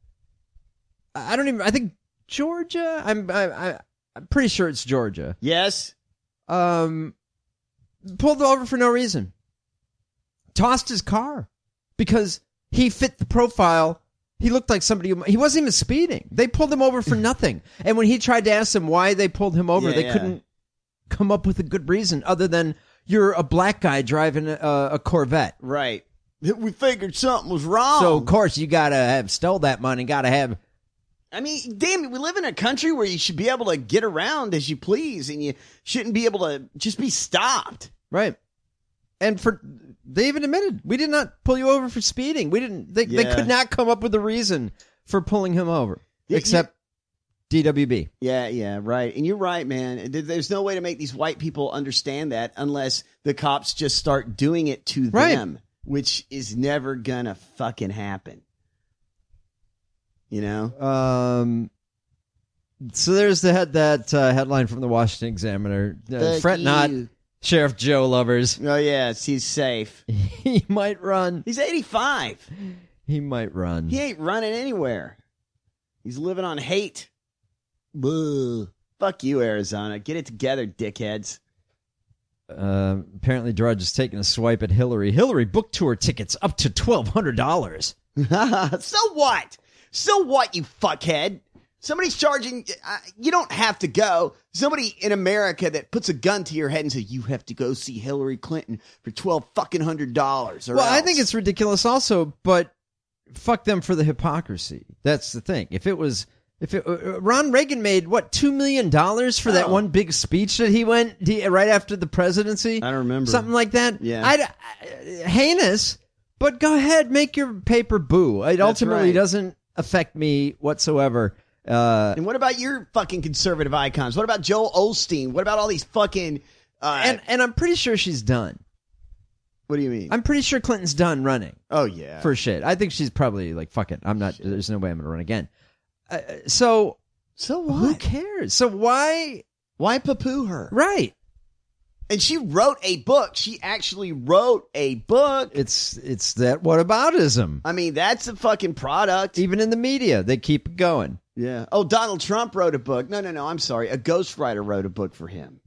I don't even, I think Georgia? I'm, I, I, I'm pretty sure it's Georgia. Yes. Um, pulled over for no reason. Tossed his car because he fit the profile. He looked like somebody who, he wasn't even speeding. They pulled him over for nothing. And when he tried to ask them why they pulled him over, Yeah, they yeah. couldn't come up with a good reason other than you're a black guy driving a, a Corvette. Right. We figured something was wrong. So of course you gotta have stole that money. Gotta have. I mean, damn it, we live in a country where you should be able to get around as you please, and you shouldn't be able to just be stopped. Right. And for they even admitted we did not pull you over for speeding. We didn't. They, they Yeah. could not come up with a reason for pulling him over, Yeah, except D W B. Yeah, yeah, right. And you're right, man. There- There's no way to make these white people understand that unless the cops just start doing it to Right. them, which is never gonna fucking happen. You know? Um, So there's the head that uh, headline from the Washington Examiner. Uh, Fuck fret not, you. Sheriff Joe lovers. Oh, yes, he's safe. He might run. He's eighty-five. He might run. He ain't running anywhere. He's living on hate. Boo. Fuck you, Arizona. Get it together, dickheads. Uh, apparently, Drudge is taking a swipe at Hillary. Hillary book tour tickets up to twelve hundred dollars. So what? So what, you fuckhead? Somebody's charging. Uh, you don't have to go. Somebody in America that puts a gun to your head and says, you have to go see Hillary Clinton for twelve fucking hundred dollars. Well, else. I think it's ridiculous also, but fuck them for the hypocrisy. That's the thing. If it was, if it, uh, Ron Reagan made what two million dollars for oh. that one big speech that he went he, right after the presidency. I don't remember something like that. Yeah, I'd, I, heinous. But go ahead, make your paper boo. It That's ultimately right. doesn't affect me whatsoever. Uh, and what about your fucking conservative icons? What about Joel Osteen? What about all these fucking? Uh, and and I'm pretty sure she's done. What do you mean? I'm pretty sure Clinton's done running. Oh yeah, for shit. I think she's probably like, fuck it. I'm not. Shit. There's no way I'm gonna run again. Uh, so so what? Who cares? So why why poo-poo her? Right. And she wrote a book. She actually wrote a book. It's it's that whataboutism. I mean, that's a fucking product. Even in the media, they keep it going. Yeah. Oh, Donald Trump wrote a book. No, no, no. I'm sorry. A ghostwriter wrote a book for him.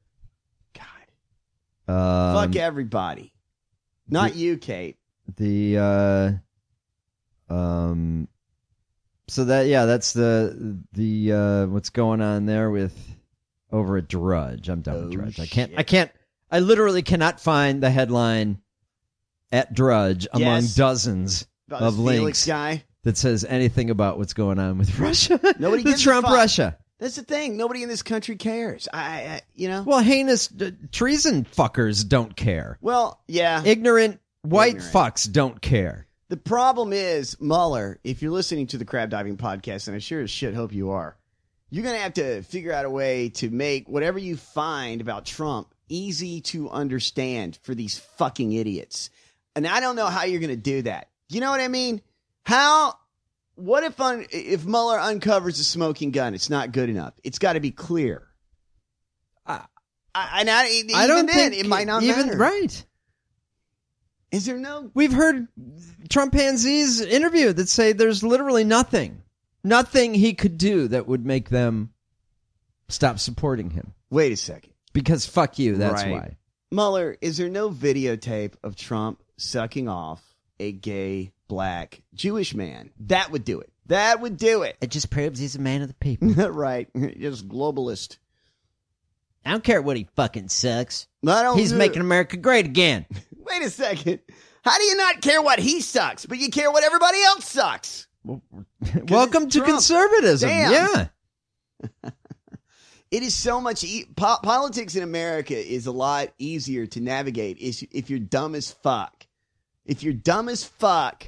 God. Um, Fuck everybody. Not the, you, Kate. The uh, um. So that yeah, that's the the uh, what's going on there with. Over at Drudge. I'm done oh, with Drudge. I shit. can't, I can't, I literally cannot find the headline at Drudge yes. among dozens about of links Felix guy. that says anything about what's going on with Russia. Nobody the gives Trump a fuck. Russia. That's the thing. Nobody in this country cares. I, I you know. Well, heinous uh, treason fuckers don't care. Well, yeah. Ignorant white Ignorant. fucks don't care. The problem is, Mueller, if you're listening to the Crab Diving Podcast, and I sure as shit hope you are, you're going to have to figure out a way to make whatever you find about Trump easy to understand for these fucking idiots. And I don't know how you're going to do that. You know what I mean? How, what if un, if Mueller uncovers a smoking gun? It's not good enough. It's got to be clear. I, I, and I, even I don't then, think it might not even, matter. Right. Is there no? We've heard Trumpanzees interviewed that say there's literally nothing. Nothing he could do that would make them stop supporting him. Wait a second. Because fuck you, that's right. why. Mueller, is there no videotape of Trump sucking off a gay, black, Jewish man? That would do it. That would do it. It just proves he's a man of the people. Right. Just globalist. I don't care what he fucking sucks. I don't he's do making it. America great again. Wait a second. How do you not care what he sucks, but you care what everybody else sucks? Welcome to Trump. conservatism. Damn. Yeah. It is so much. E- po- politics in America is a lot easier to navigate if, if you're dumb as fuck. If you're dumb as fuck,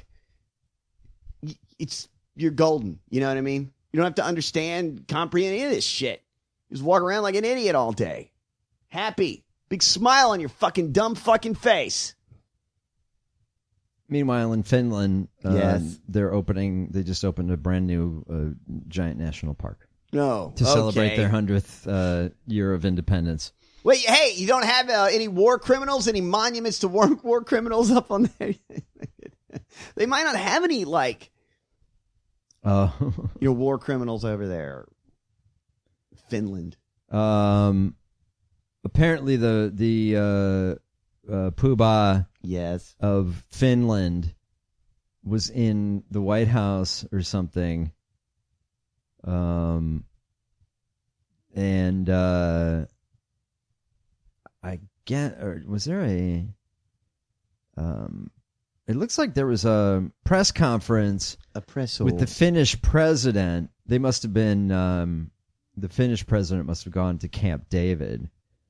it's you're golden. You know what I mean? You don't have to understand, comprehend any of this shit. You just walk around like an idiot all day. Happy. Big smile on your fucking dumb fucking face. Meanwhile, in Finland, uh, Yes. they're opening. They just opened a brand new uh, giant national park. No. To celebrate Okay. their hundredth uh, year of independence. Wait, hey, you don't have uh, any war criminals, any monuments to war, war criminals up on there? They might not have any, like, Uh, you know, war criminals over there. Finland. um, apparently, the the uh, uh, Poobah yes. of Finland was in the White House or something. Um, and uh, I get, or was there a? Um, it looks like there was a press conference A press with the Finnish president. They must have been. Um, the Finnish president must have gone to Camp David.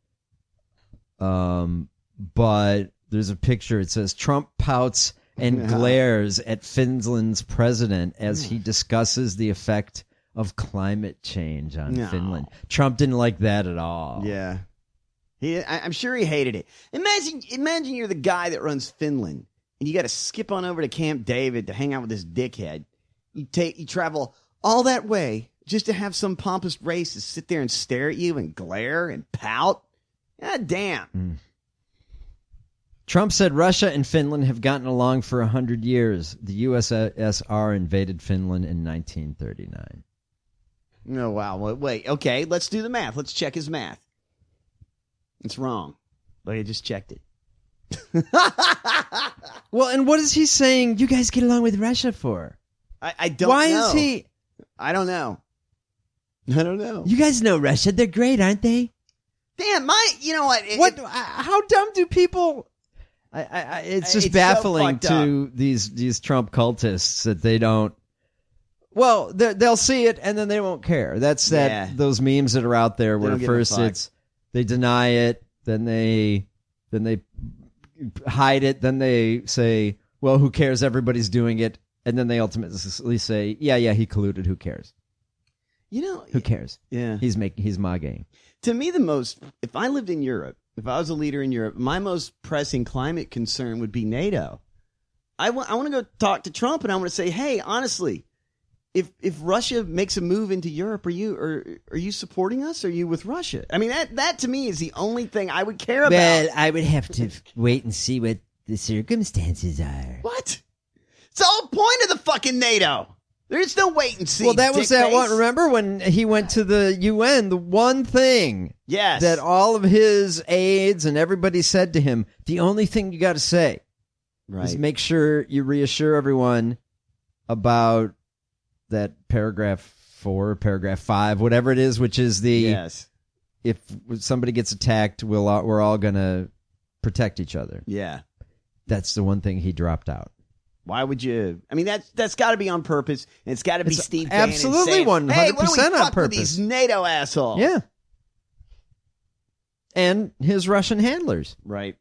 Um, but there's a picture. It says Trump pouts and glares at Finland's president as he discusses the effect of climate change on No. Finland. Trump didn't like that at all. Yeah. He, I, I'm sure he hated it. Imagine, imagine you're the guy that runs Finland, and you got to skip on over to Camp David to hang out with this dickhead. You take, you travel all that way just to have some pompous racist sit there and stare at you and glare and pout. God damn. Mm. Trump said Russia and Finland have gotten along for a hundred years. The U S S R invaded Finland in nineteen thirty-nine. Oh, wow. Wait, okay, let's do the math. Let's check his math. It's wrong. But I just checked it. Well, and what is he saying you guys get along with Russia for? I, I don't Why know. is he... I don't know. I don't know. You guys know Russia. They're great, aren't they? Damn, my... You know what? It, What? it- How dumb do people... I, I, I, it's just It's so baffling fucked to these these Trump cultists that they don't... Well, they- they'll see it and then they won't care. That's that Yeah. those memes that are out there They where don't give a first fuck. it's they deny it, then they then they hide it, then they say, "Well, who cares? Everybody's doing it," and then they ultimately say, "Yeah, yeah, he colluded. Who cares? You know... Who cares? Yeah. He's making he's magging." To me, the most... If I lived in Europe, if I was a leader in Europe, my most pressing climate concern would be NATO. I want, I want to go talk to Trump and I want to say, hey, honestly, if if Russia makes a move into Europe, are you are, are you supporting us? Or are you with Russia? I mean, that, that to me is the only thing I would care about. Well, I would have to wait and see what the circumstances are. What? It's the whole point of the fucking NATO. There's no wait and see. Well, that was that dickface. one. Remember when he went to the U N? The one thing Yes. that all of his aides and everybody said to him, the only thing you got to say Right. is make sure you reassure everyone about that paragraph four, paragraph five, whatever it is, which is the Yes. if somebody gets attacked, we'll all, we're all gonna protect each other. Yeah. That's the one thing he dropped out. Why would you? I mean, that's that's got to be on purpose, and it's got to be It's Steve Bannon absolutely saying, one Hey, hundred why don't we percent on fuck with purpose. these NATO assholes? Yeah. And his Russian handlers. Right.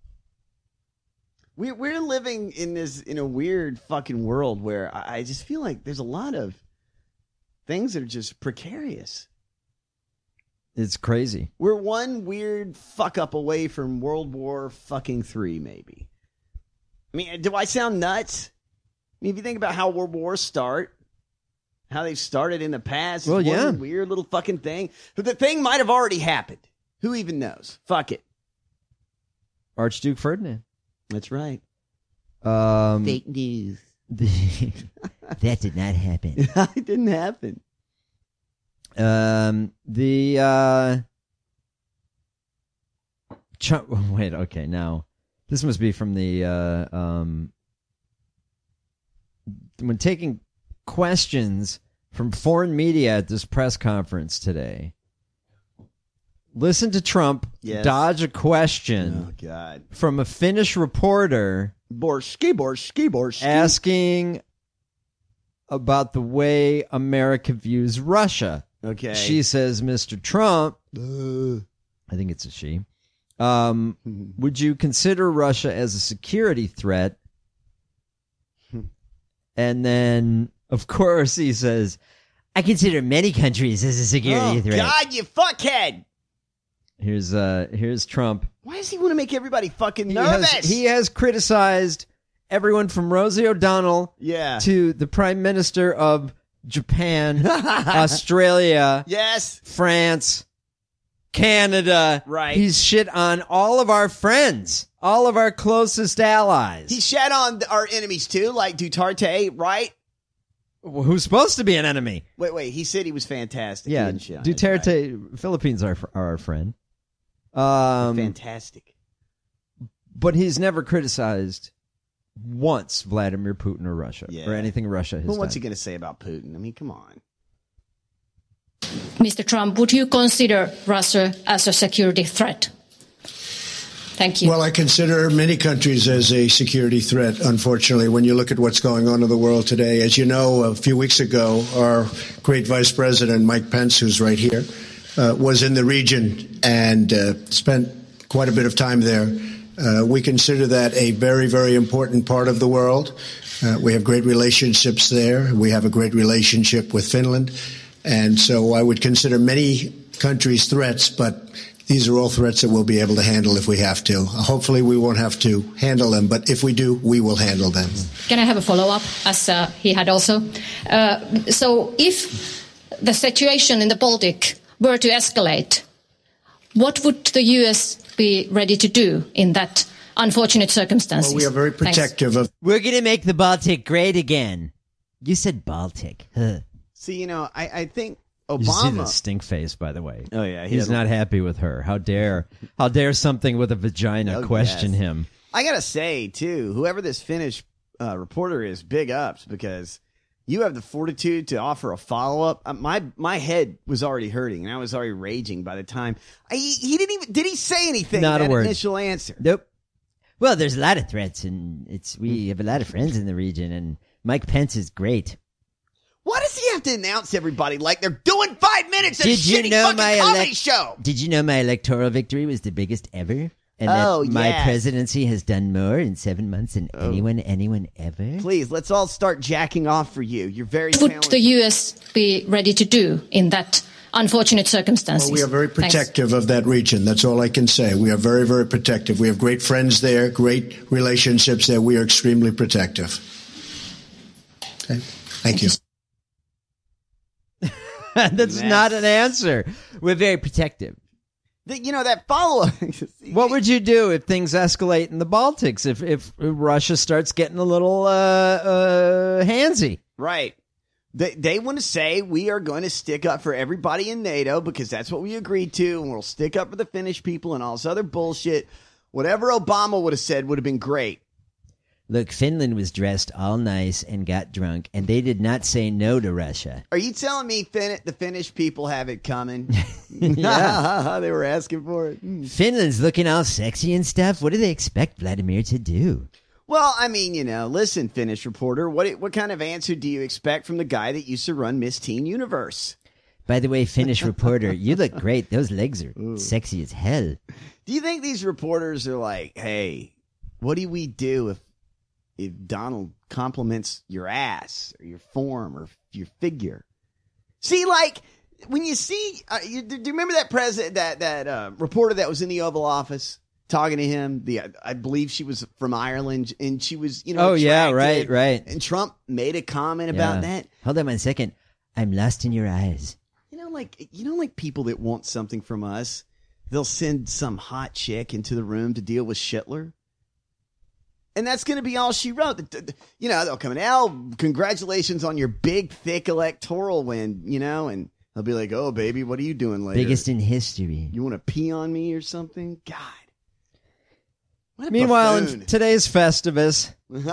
We we're living in this in a weird fucking world where I, I just feel like there's a lot of things that are just precarious. It's crazy. We're one weird fuck up away from World War fucking three, maybe. I mean, do I sound nuts? I mean, if you think about how world wars start, how they've started in the past, Well, it's one yeah. weird little fucking thing. But the thing might have already happened. Who even knows? Fuck it. Archduke Ferdinand. That's right. Um, Fake news. That did not happen. It didn't happen. Um, the uh, Ch- wait, okay, now this must be from the uh, um, when taking questions from foreign media at this press conference today. Listen to Trump Yes. dodge a question Oh, God. from a Finnish reporter Borski, Borski, Borski. asking about the way America views Russia. Okay. She says, Mister Trump, I think it's a she, um, would you consider Russia as a security threat? And then, of course, he says, I consider many countries as a security Oh, threat. God, you fuckhead. here's uh, here's Trump. Why does he want to make everybody fucking He nervous? has, he has criticized everyone from Rosie O'Donnell Yeah. to the Prime Minister of Japan, Australia, Yes. France, Canada. Right. He's shit on all of our friends, all of our closest allies. He shat on our enemies too, like Duterte, right? Who's supposed to be an enemy. Wait, wait. He said he was fantastic. He Yeah, didn't shit on his Duterte, Philippines are, are our friend. Um, guy. Fantastic. but he's never criticized once Vladimir Putin or Russia Yeah. or anything Russia has Well, what's done. he going to say about Putin? I mean, come on. Mister Trump, would you consider Russia as a security threat? Thank you. Well, I consider many countries as a security threat, unfortunately, when you look at what's going on in the world today. As you know, a few weeks ago, our great Vice President, Mike Pence, who's right here, uh, was in the region and uh, spent quite a bit of time there. Uh, we consider that a very, very important part of the world. Uh, we have great relationships there. We have a great relationship with Finland. And so I would consider many countries threats, but these are all threats that we'll be able to handle if we have to. Hopefully we won't have to handle them, but if we do, we will handle them. Can I have a follow-up, as uh, he had also? Uh, so if the situation in the Baltic were to escalate, what would the U S be ready to do in that unfortunate circumstances? Well, we are very protective Thanks. of... We're going to make the Baltic great again. You said Baltic. Huh. See, you know, I, I think Obama... You see the stink face, by the way. Oh, yeah. He He's not happy with her. How dare, how dare something with a vagina oh, question yes. him. I got to say, too, whoever this Finnish uh, reporter is, big ups, because you have the fortitude to offer a follow-up. Uh, my my head was already hurting, and I was already raging by the time. I, he didn't even, did he say anything? Not in that a word. Initial answer. Nope. Well, there's a lot of threats, and it's we have a lot of friends in the region, and Mike Pence is great. Why does he have to announce everybody like they're doing five minutes of a Did you shitty know fucking my comedy elect- show? Did you know my electoral victory was the biggest ever? And Oh, that my yes. presidency has done more in seven months than Oh. anyone, anyone ever? Please, let's all start jacking off for you. You're very What would talented. the U S be ready to do in that unfortunate circumstances? Well, we are very Thanks. protective of that region. That's all I can say. We are very, very protective. We have great friends there, great relationships there. We are extremely protective. Okay. Thank you. That's not an answer. We're very protective. The- you know, that follow-up. What would you do if things escalate in the Baltics? If if Russia starts getting a little uh, uh, handsy? Right. They, they want to say we are going to stick up for everybody in NATO because that's what we agreed to, and we'll stick up for the Finnish people and all this other bullshit. Whatever Obama would have said would have been great. Look, Finland was dressed all nice and got drunk, and they did not say no to Russia. Are you telling me Fin- the Finnish people have it coming? Yeah. They were asking for it. Mm. Finland's looking all sexy and stuff. What do they expect Vladimir to do? Well, I mean, you know, listen, Finnish reporter, what what kind of answer do you expect from the guy that used to run Miss Teen Universe? By the way, Finnish reporter, you look great. Those legs are Ooh. sexy as hell. Do you think these reporters are like, hey, what do we do if if Donald compliments your ass or your form or your figure? See, like, when you see, uh, you, do you remember that president, that that uh, reporter that was in the Oval Office talking to him? The I believe she was from Ireland, and she was, you know, oh yeah, attractive, right, right. And Trump made a comment Yeah. about that. Hold on one second. I'm lost in your eyes. You know, like you know, like people that want something from us, they'll send some hot chick into the room to deal with Schittler. And that's going to be all she wrote. You know, they'll come in, Al, congratulations on your big, thick electoral win, you know, and they'll be like, oh, baby, what are you doing later? Biggest in history. You want to pee on me or something? God. What a Meanwhile, buffoon. in today's Festivus,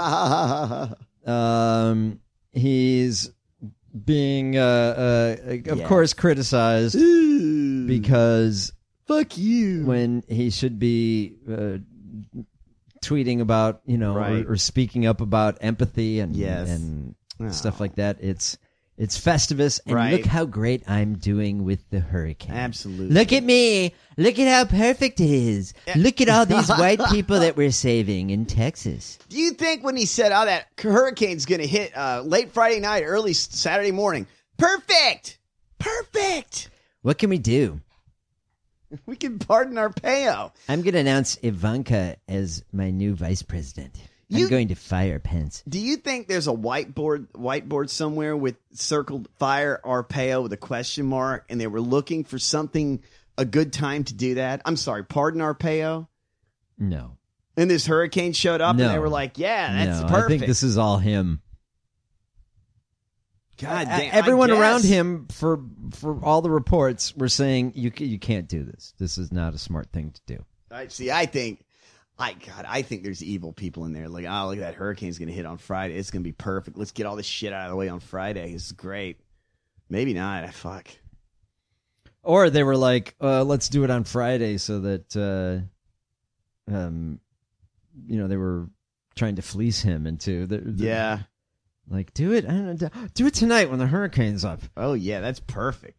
um, he's being, uh, uh, of Yeah. course, criticized Ooh. because fuck you when he should be uh, tweeting about, you know, Right. or, or speaking up about empathy and Yes. and Oh. stuff like that. It's it's Festivus, and And Right. look how great I'm doing with the hurricane. Absolutely. Look at me. Look at how perfect it is. Look at all these white people that we're saving in Texas. Do you think when he said, oh, that hurricane's going to hit uh, late Friday night, early Saturday morning, perfect, perfect, What can we do? we can pardon our payo. I'm going to announce Ivanka as my new vice president. You- I'm going to fire Pence. Do you think there's a whiteboard whiteboard somewhere with circled fire Arpaio with a question mark, and they were looking for something, a good time to do that? I'm sorry, pardon Arpaio? no, And this hurricane showed up, No. and they were like, yeah, that's no. perfect. I think this is all him. God Uh, damn, I everyone guess. around him, for for all the reports, were saying you ca- you can't do this. This is not a smart thing to do. I see. I think, I God, I think there's evil people in there. Like, oh, look at that hurricane's going to hit on Friday. It's going to be perfect. Let's get all this shit out of the way on Friday. This is great. Maybe not. Fuck. Or they were like, uh, let's do it on Friday so that, uh, um, you know, they were trying to fleece him into the, the Yeah. like do it, I don't know, do it tonight when the hurricane's up. Oh yeah, that's perfect.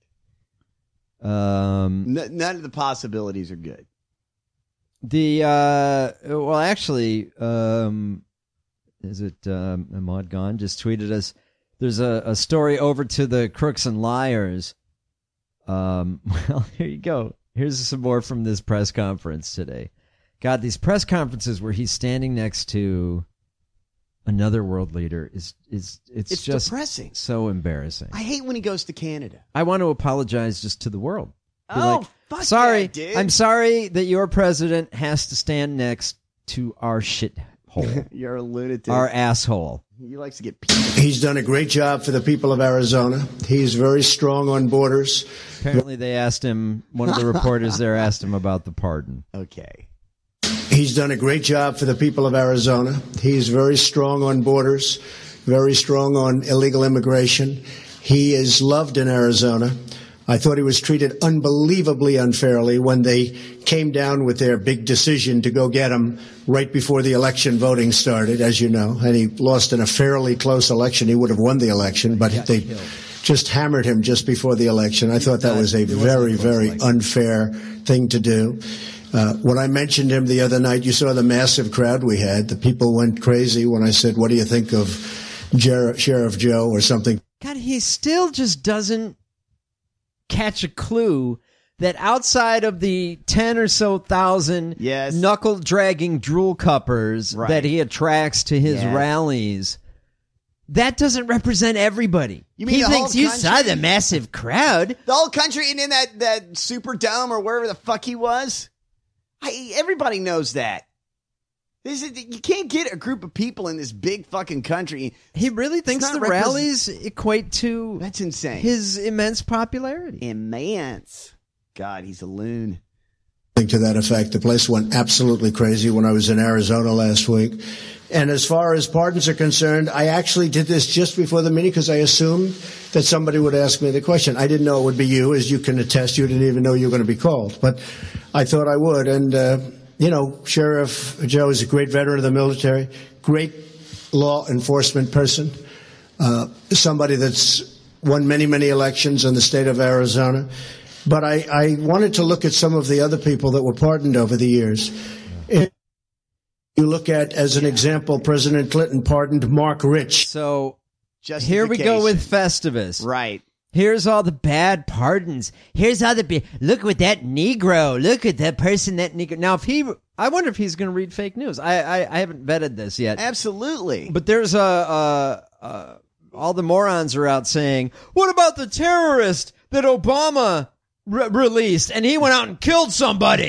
Um, N- none of the possibilities are good. the uh, well, actually, um, is it um, Ahmad Ghan just tweeted us? There's a, a story over to the Crooks and Liars. Um, well, here you go. Here's some more from this press conference today. God, these press conferences where he's standing next to another world leader is is it's, It's just depressing. so embarrassing. I hate when he goes to Canada. I want to apologize just to the world. Be Oh, like, fuck sorry, yeah, dude. I'm sorry that your president has to stand next to our shithole, You're a lunatic. our asshole. He likes to get He's done a great job for the people of Arizona. He's very strong on borders. Apparently, they asked him. One of the reporters there asked him about the pardon. Okay. He's done a great job for the people of Arizona. He's very strong on borders, very strong on illegal immigration. He is loved in Arizona. I thought he was treated unbelievably unfairly when they came down with their big decision to go get him right before the election voting started, as you know. And he lost in a fairly close election. He would have won the election, but they just hammered him just before the election. I thought that was a very, very unfair thing to do. Uh, when I mentioned him the other night, you saw the massive crowd we had. The people went crazy when I said, what do you think of Jer- Sheriff Joe or something? God, he still just doesn't catch a clue that outside of the ten or so thousand yes. knuckle dragging drool cuppers Right. that he attracts to his Yes. rallies, that doesn't represent everybody. You mean he the thinks whole you country? saw the massive crowd. The whole country and in that, that Superdome or wherever the fuck he was. I, everybody knows that. This is, you can't get a group of people in this big fucking country. He really thinks not the repres- rallies equate to That's insane. his immense popularity. Immense. God, he's a loon. To that effect, the place went absolutely crazy when I was in Arizona last week. And as far as pardons are concerned, I actually did this just before the meeting because I assumed that somebody would ask me the question. I didn't know it would be you, as you can attest. You didn't even know you were going to be called. But I thought I would. And, uh, you know, Sheriff Joe is a great veteran of the military, great law enforcement person, uh, somebody that's won many, many elections in the state of Arizona. But I, I wanted to look at some of the other people that were pardoned over the years. If you look at, as an example, President Clinton pardoned Mark Rich. So here we go with Festivus. Right. Here's all the bad pardons. Here's all the... Be- Look at that Negro. Look at that person, that Negro. Now, if he... I wonder if he's going to read fake news. I, I I haven't vetted this yet. Absolutely. But there's a... a, a all the morons are out saying, what about the terrorist that Obama... Re- released and he went out and killed somebody?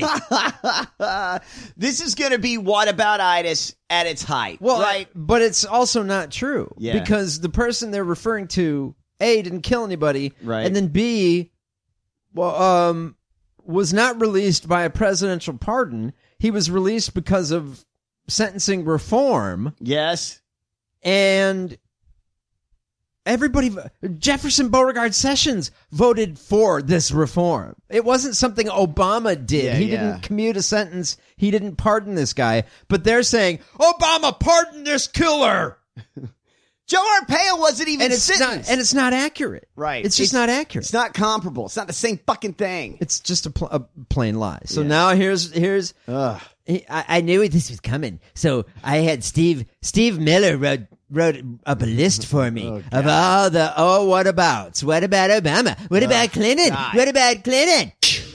This is going to be whataboutism at its height. Well, right? But it's also not true. Yeah. Because the person they're referring to, A, didn't kill anybody, right. and then B, well, um, was not released by a presidential pardon. He was released because of sentencing reform. Yes. And everybody, Jefferson Beauregard Sessions voted for this reform. It wasn't something Obama did. Yeah, he yeah. didn't commute a sentence. He didn't pardon this guy. But they're saying, Obama pardoned this killer. Joe Arpaio wasn't even and it's sentenced. not, and it's not accurate. Right. It's just not accurate. It's not comparable. It's not the same fucking thing. It's just a, pl- a plain lie. So Yeah. now here's here's. Ugh. I, I knew this was coming, so I had Steve Steve Miller wrote wrote up a list for me Oh, of all the oh what abouts. What about Obama? What Oh, about Clinton? God. What about Clinton?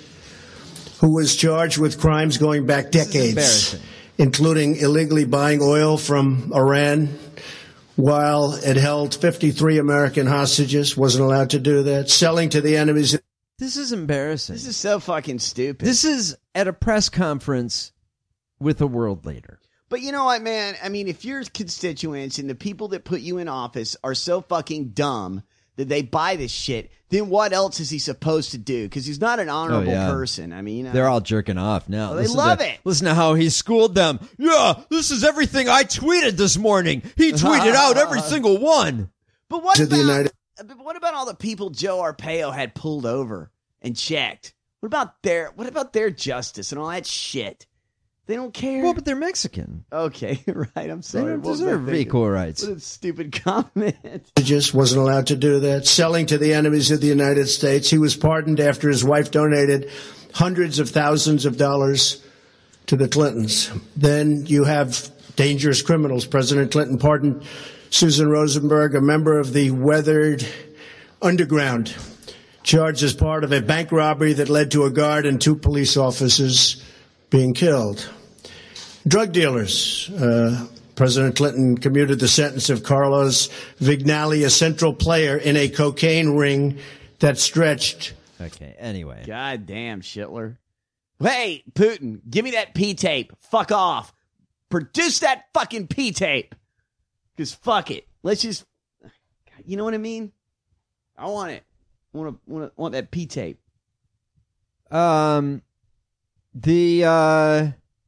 Who was charged with crimes going back decades, embarrassing. including illegally buying oil from Iran while it held fifty-three American hostages, wasn't allowed to do that, selling to the enemies. This is embarrassing. This is so fucking stupid. This is at a press conference with a world leader. But you know what, man? I mean, if your constituents and the people that put you in office are so fucking dumb that they buy this shit, then what else is he supposed to do? Because he's not an honorable Oh, yeah. person. I mean, you know, They're all jerking off now. Well, they Listen love to, it. Listen to how he schooled them. Yeah, this is everything I tweeted this morning. He tweeted out every single one. But what To the about United- but what about all the people Joe Arpaio had pulled over and checked? What about their what about their justice and all that shit? They don't care. Well, but they're Mexican. Okay, right. I'm sorry. don't What was I deserve thinking? equal rights. What a stupid comment. Just wasn't allowed to do that. Selling to the enemies of the United States. He was pardoned after his wife donated hundreds of thousands of dollars to the Clintons. Then you have dangerous criminals. President Clinton pardoned Susan Rosenberg, a member of the Weathered Underground, charged as part of a bank robbery that led to a guard and two police officers being killed. Drug dealers. Uh, President Clinton commuted the sentence of Carlos Vignali, a central player in a cocaine ring that stretched. Okay, anyway. God damn, Shitler. Hey, Putin, give me that P-tape. Fuck off. Produce that fucking P-tape. Because fuck it. Let's just... You know what I mean? I want it. I want, to, want, to, want that P-tape. Um, the... uh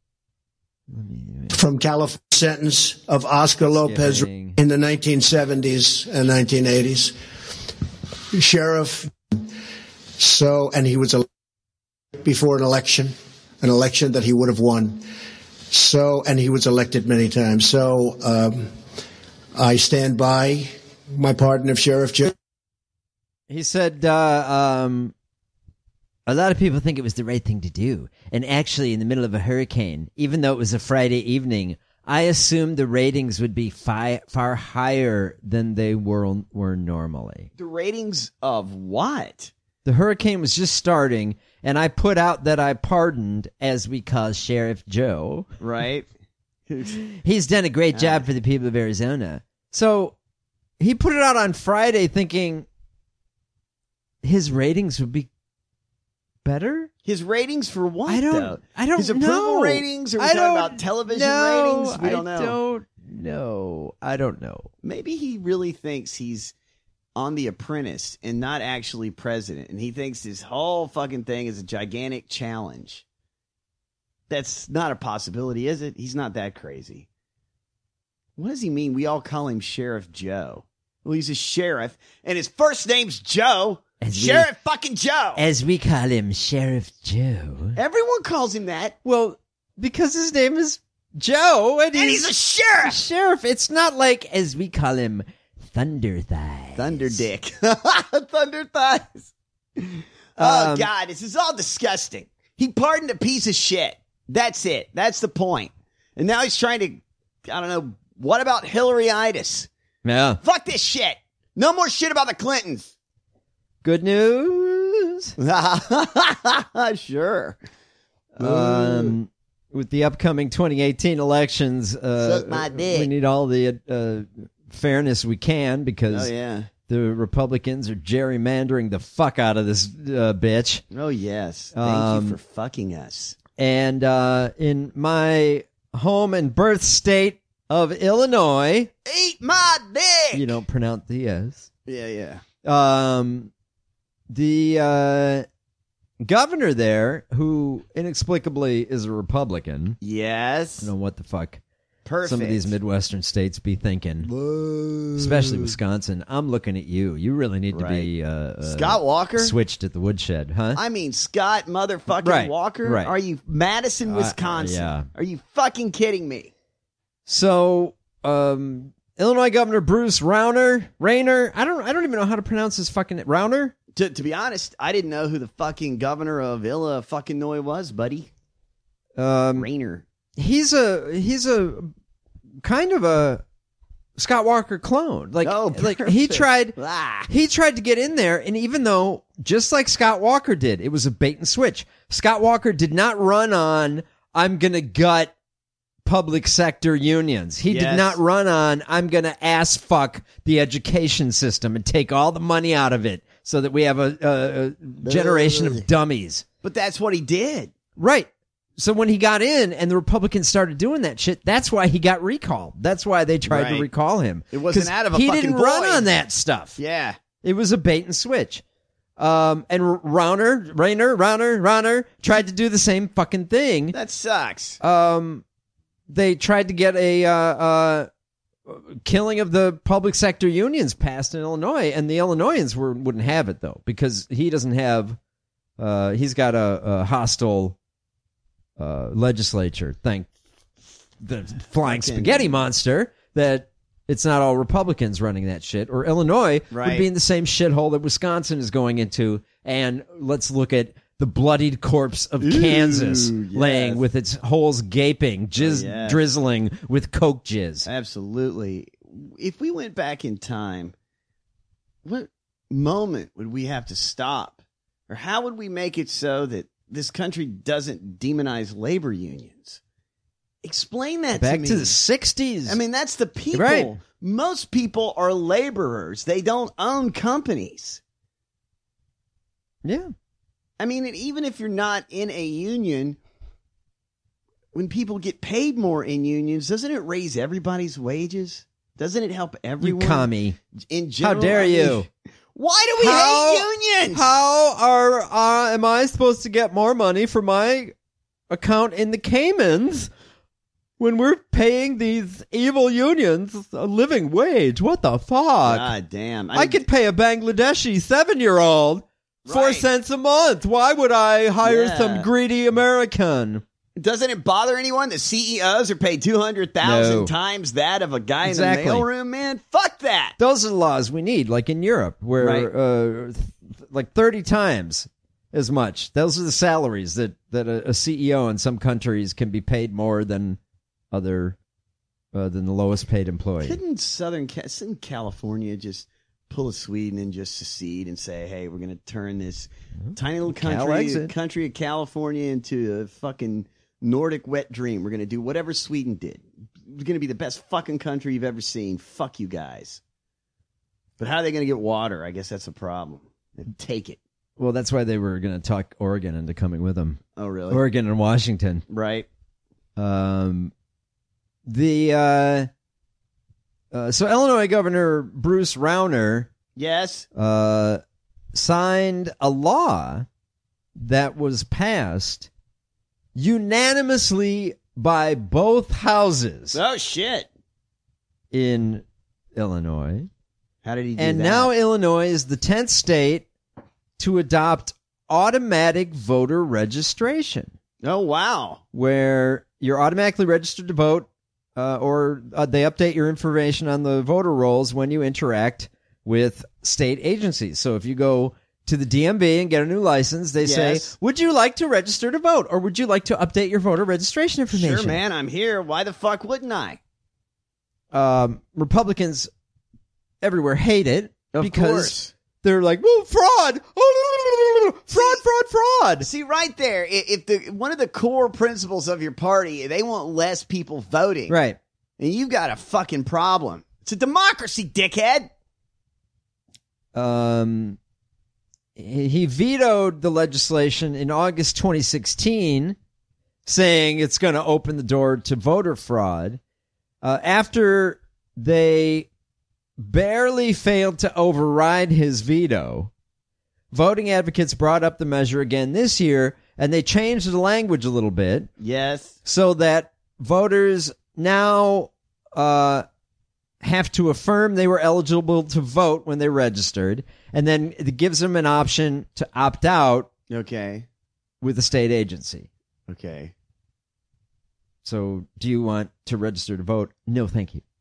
From California, sentence of Oscar Lopez Skipping. in the nineteen seventies and nineteen eighties. Sheriff. So, and he was elected before an election, an election that he would have won. So, and he was elected many times. So, um, I stand by my pardon of Sheriff Joe. He said, uh, um, a lot of people think it was the right thing to do. And actually, in the middle of a hurricane, even though it was a Friday evening, I assumed the ratings would be fi- far higher than they were were normally. The ratings of what? The hurricane was just starting, and I put out that I pardoned, as we call Sheriff Joe. Right. He's done a great job for the people of Arizona. So he put it out on Friday thinking his ratings would be better? His ratings for what? I don't. Though? I don't His approval know. ratings? Are we I talking don't about television know. ratings? We don't know. I don't know. I don't know. Maybe he really thinks he's on The Apprentice and not actually president, and he thinks this whole fucking thing is a gigantic challenge. That's not a possibility, is it? He's not that crazy. What does he mean? We all call him Sheriff Joe. Well, he's a sheriff, and his first name's Joe. As we- Sheriff fucking Joe. As we call him, Sheriff Joe. Everyone calls him that. Well, because his name is Joe, and, And he's a sheriff. Sheriff. It's not like, as we call him, Thunder Thighs. Thunder Dick. Thunder Thighs. Oh, Um, God, this is all disgusting. He pardoned a piece of shit. That's it. That's the point. And now he's trying to, I don't know, what about Hillary-itis? Yeah. Fuck this shit. No more shit about the Clintons. Good news. Sure. Um, with the upcoming twenty eighteen elections, uh, Suck my dick. we need all the uh, fairness we can because Oh, yeah. the Republicans are gerrymandering the fuck out of this uh, bitch. Oh, yes. Thank Um, you for fucking us. And uh, in my home and birth state of Illinois, Eat my dick. you don't pronounce the S. Yeah, yeah. Um, the uh, governor there, who inexplicably is a Republican. Yes. I don't know what the fuck Perfect. some of these Midwestern states be thinking. Especially Wisconsin. I'm looking at you. You really need to be uh, uh, Scott Walker? switched at the woodshed, huh? I mean, Scott motherfucking Right, Walker? right. Are you Madison, Uh, Wisconsin? yeah. Are you fucking kidding me? So, um, Illinois Governor Bruce Rauner, Rayner, I don't, I don't even know how to pronounce his fucking Rauner. To, to be honest, I didn't know who the fucking governor of Illa fucking Noy was, buddy. Um, Rayner. He's a he's a kind of a Scott Walker clone. Like, Oh, like he perfect. tried Ah. he tried to get in there, and even though just like Scott Walker did, it was a bait and switch. Scott Walker did not run on I'm gonna gut public sector unions. He Yes. did not run on I'm gonna ass fuck the education system and take all the money out of it so that we have a, a, a generation of dummies. But that's what he did. Right. So when he got in and the Republicans started doing that shit, that's why he got recalled. That's why they tried Right. to recall him. It wasn't 'Cause out of a he fucking didn't run void. on that stuff. Yeah. It was a bait and switch. Um, and Rauner, Rayner, Rauner, Rauner tried to do the same fucking thing. That sucks. Um, they tried to get a uh, uh, killing of the public sector unions passed in Illinois, and the Illinoisans were, wouldn't have it though because he doesn't have. Uh, he's got a, a hostile uh, legislature. Thank the flying Fucking- spaghetti monster that it's not all Republicans running that shit. Or Illinois would Right. be in the same shithole that Wisconsin is going into. And let's look at the bloodied corpse of Kansas Ooh, yes. laying with its holes gaping, jizz Oh, yes. drizzling with Coke jizz. Absolutely. If we went back in time, what moment would we have to stop? Or how would we make it so that this country doesn't demonize labor unions? Explain that Back to me. to the sixties. I mean, that's the people. Right. Most people are laborers. They don't own companies. Yeah. I mean, and even if you're not in a union, when people get paid more in unions, doesn't it raise everybody's wages? Doesn't it help everyone? You commie. In general, How dare I mean, you? Why do we How- hate unions? How are uh, am I supposed to get more money for my account in the Caymans when we're paying these evil unions a living wage? What the fuck? God damn. I, could pay a Bangladeshi seven-year-old four Right. cents a month. Why would I hire Yeah. some greedy American? Doesn't it bother anyone that C E Os are paid two hundred thousand No. times that of a guy Exactly. in the mailroom, man? Fuck that. Those are the laws we need, like in Europe, where Right. uh, th- like thirty times as much. Those are the salaries that, that a, a C E O in some countries can be paid more than other uh, than the lowest paid employee. Couldn't Southern Ca- couldn't California just pull a Sweden and just secede and say, hey, we're going to turn this tiny little Cal country, exit. country of California into a fucking Nordic wet dream. We're going to do whatever Sweden did. We're going to be the best fucking country you've ever seen. Fuck you guys. But how are they going to get water? I guess that's a problem. Take it. Well, that's why they were going to talk Oregon into coming with them. Oh, really? Oregon and Washington. Right. Um, the uh, uh, so Illinois Governor Bruce Rauner Yes. uh, signed a law that was passed unanimously by both houses Oh, shit. in Illinois. How did he do And that? now Illinois is the tenth state to adopt automatic voter registration, Oh, wow. where you're automatically registered to vote, uh, or uh, they update your information on the voter rolls when you interact with state agencies. So if you go to the D M V and get a new license, they Yes. say, would you like to register to vote, or would you like to update your voter registration information? Sure, man. I'm here. Why the fuck wouldn't I? Um, Republicans everywhere hate it Of because course. they're like, well, fraud, fraud, fraud, fraud. See, right there, i- if the one of the core principles of your party, they want less people voting. Right. And you've got a fucking problem. It's a democracy, dickhead. Um, he he vetoed the legislation in August twenty sixteen, saying it's going to open the door to voter fraud. Uh, after they barely failed to override his veto, voting advocates brought up the measure again this year, and they changed the language a little bit. Yes. So that voters now uh, have to affirm they were eligible to vote when they registered, and then it gives them an option to opt out Okay. with the state agency. Okay. So, do you want to register to vote? No, thank you.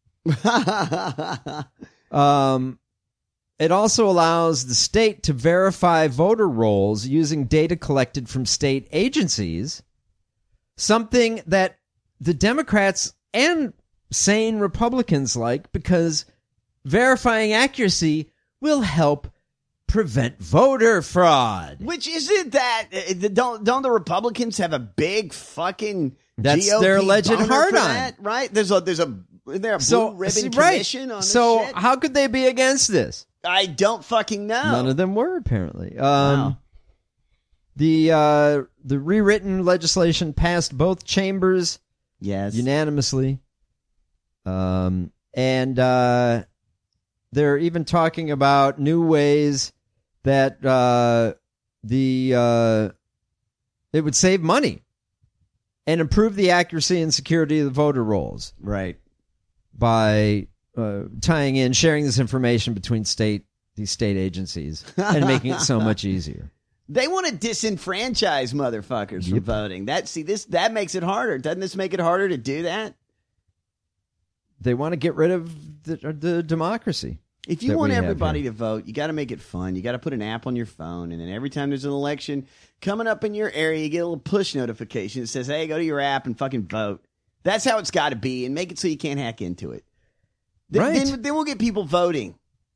Um, it also allows the state to verify voter rolls using data collected from state agencies, something that the Democrats and sane Republicans like, because verifying accuracy will help prevent voter fraud. Which isn't that? uh, the- Don't don't the Republicans have a big fucking That's G O P their alleged boner for hard-on. that, right? There's a there's a isn't there a blue So, ribbon see, right. commission on this So, shit? how could they be against this? I don't fucking know. None of them were, apparently. Um, Wow. The uh, the rewritten legislation passed both chambers Yes. unanimously. Um, and uh, they're even talking about new ways that uh, the uh, it would save money and improve the accuracy and security of the voter rolls. Right. By uh, tying in, sharing this information between state these state agencies and making it so much easier. They want to disenfranchise motherfuckers from Yep. voting. That see this that makes it harder. Doesn't this make it harder to do that? They want to get rid of the, the democracy. If you that want we have everybody here. to vote, you got to make it fun. You got to put an app on your phone, and then every time there's an election coming up in your area, you get a little push notification that says, "Hey, go to your app and fucking vote." That's how it's got to be, and make it so you can't hack into it. Then, Right. then, then we'll get people voting.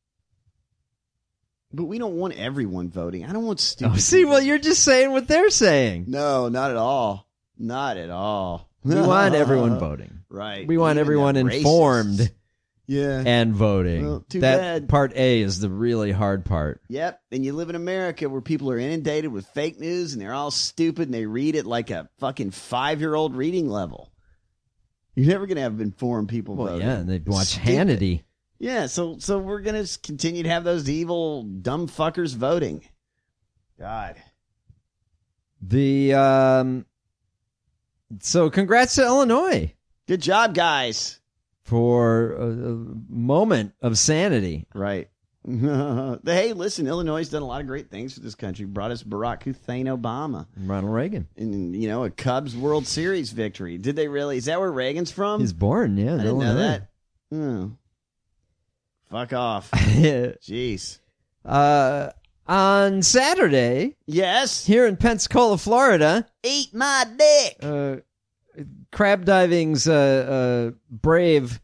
But we don't want everyone voting. I don't want stupid. Oh, see, well, you're just saying what they're saying. No, not at all. Not at all. We want everyone voting. Right. We want Even everyone the informed. racists. Yeah. And voting. Well, too that bad. part A is the really hard part. Yep. And you live in America where people are inundated with fake news and they're all stupid and they read it like a fucking five-year-old reading level. You're never going to have informed people Well, voting. yeah, and they'd watch Stupid. Hannity. Yeah, so so we're going to continue to have those evil dumb fuckers voting. God. The um so congrats to Illinois. Good job, guys. For a, a moment of sanity. Right. Hey, listen, Illinois has done a lot of great things for this country. Brought us Barack Hussein Obama. Ronald Reagan. And, you know, a Cubs World Series victory. Did they really? Is that where Reagan's from? He's born, yeah. I didn't Illinois. know that. Oh. Fuck off. Jeez. Uh, on Saturday. Yes. Here in Pensacola, Florida. Eat my dick. Uh, crab diving's uh, uh, brave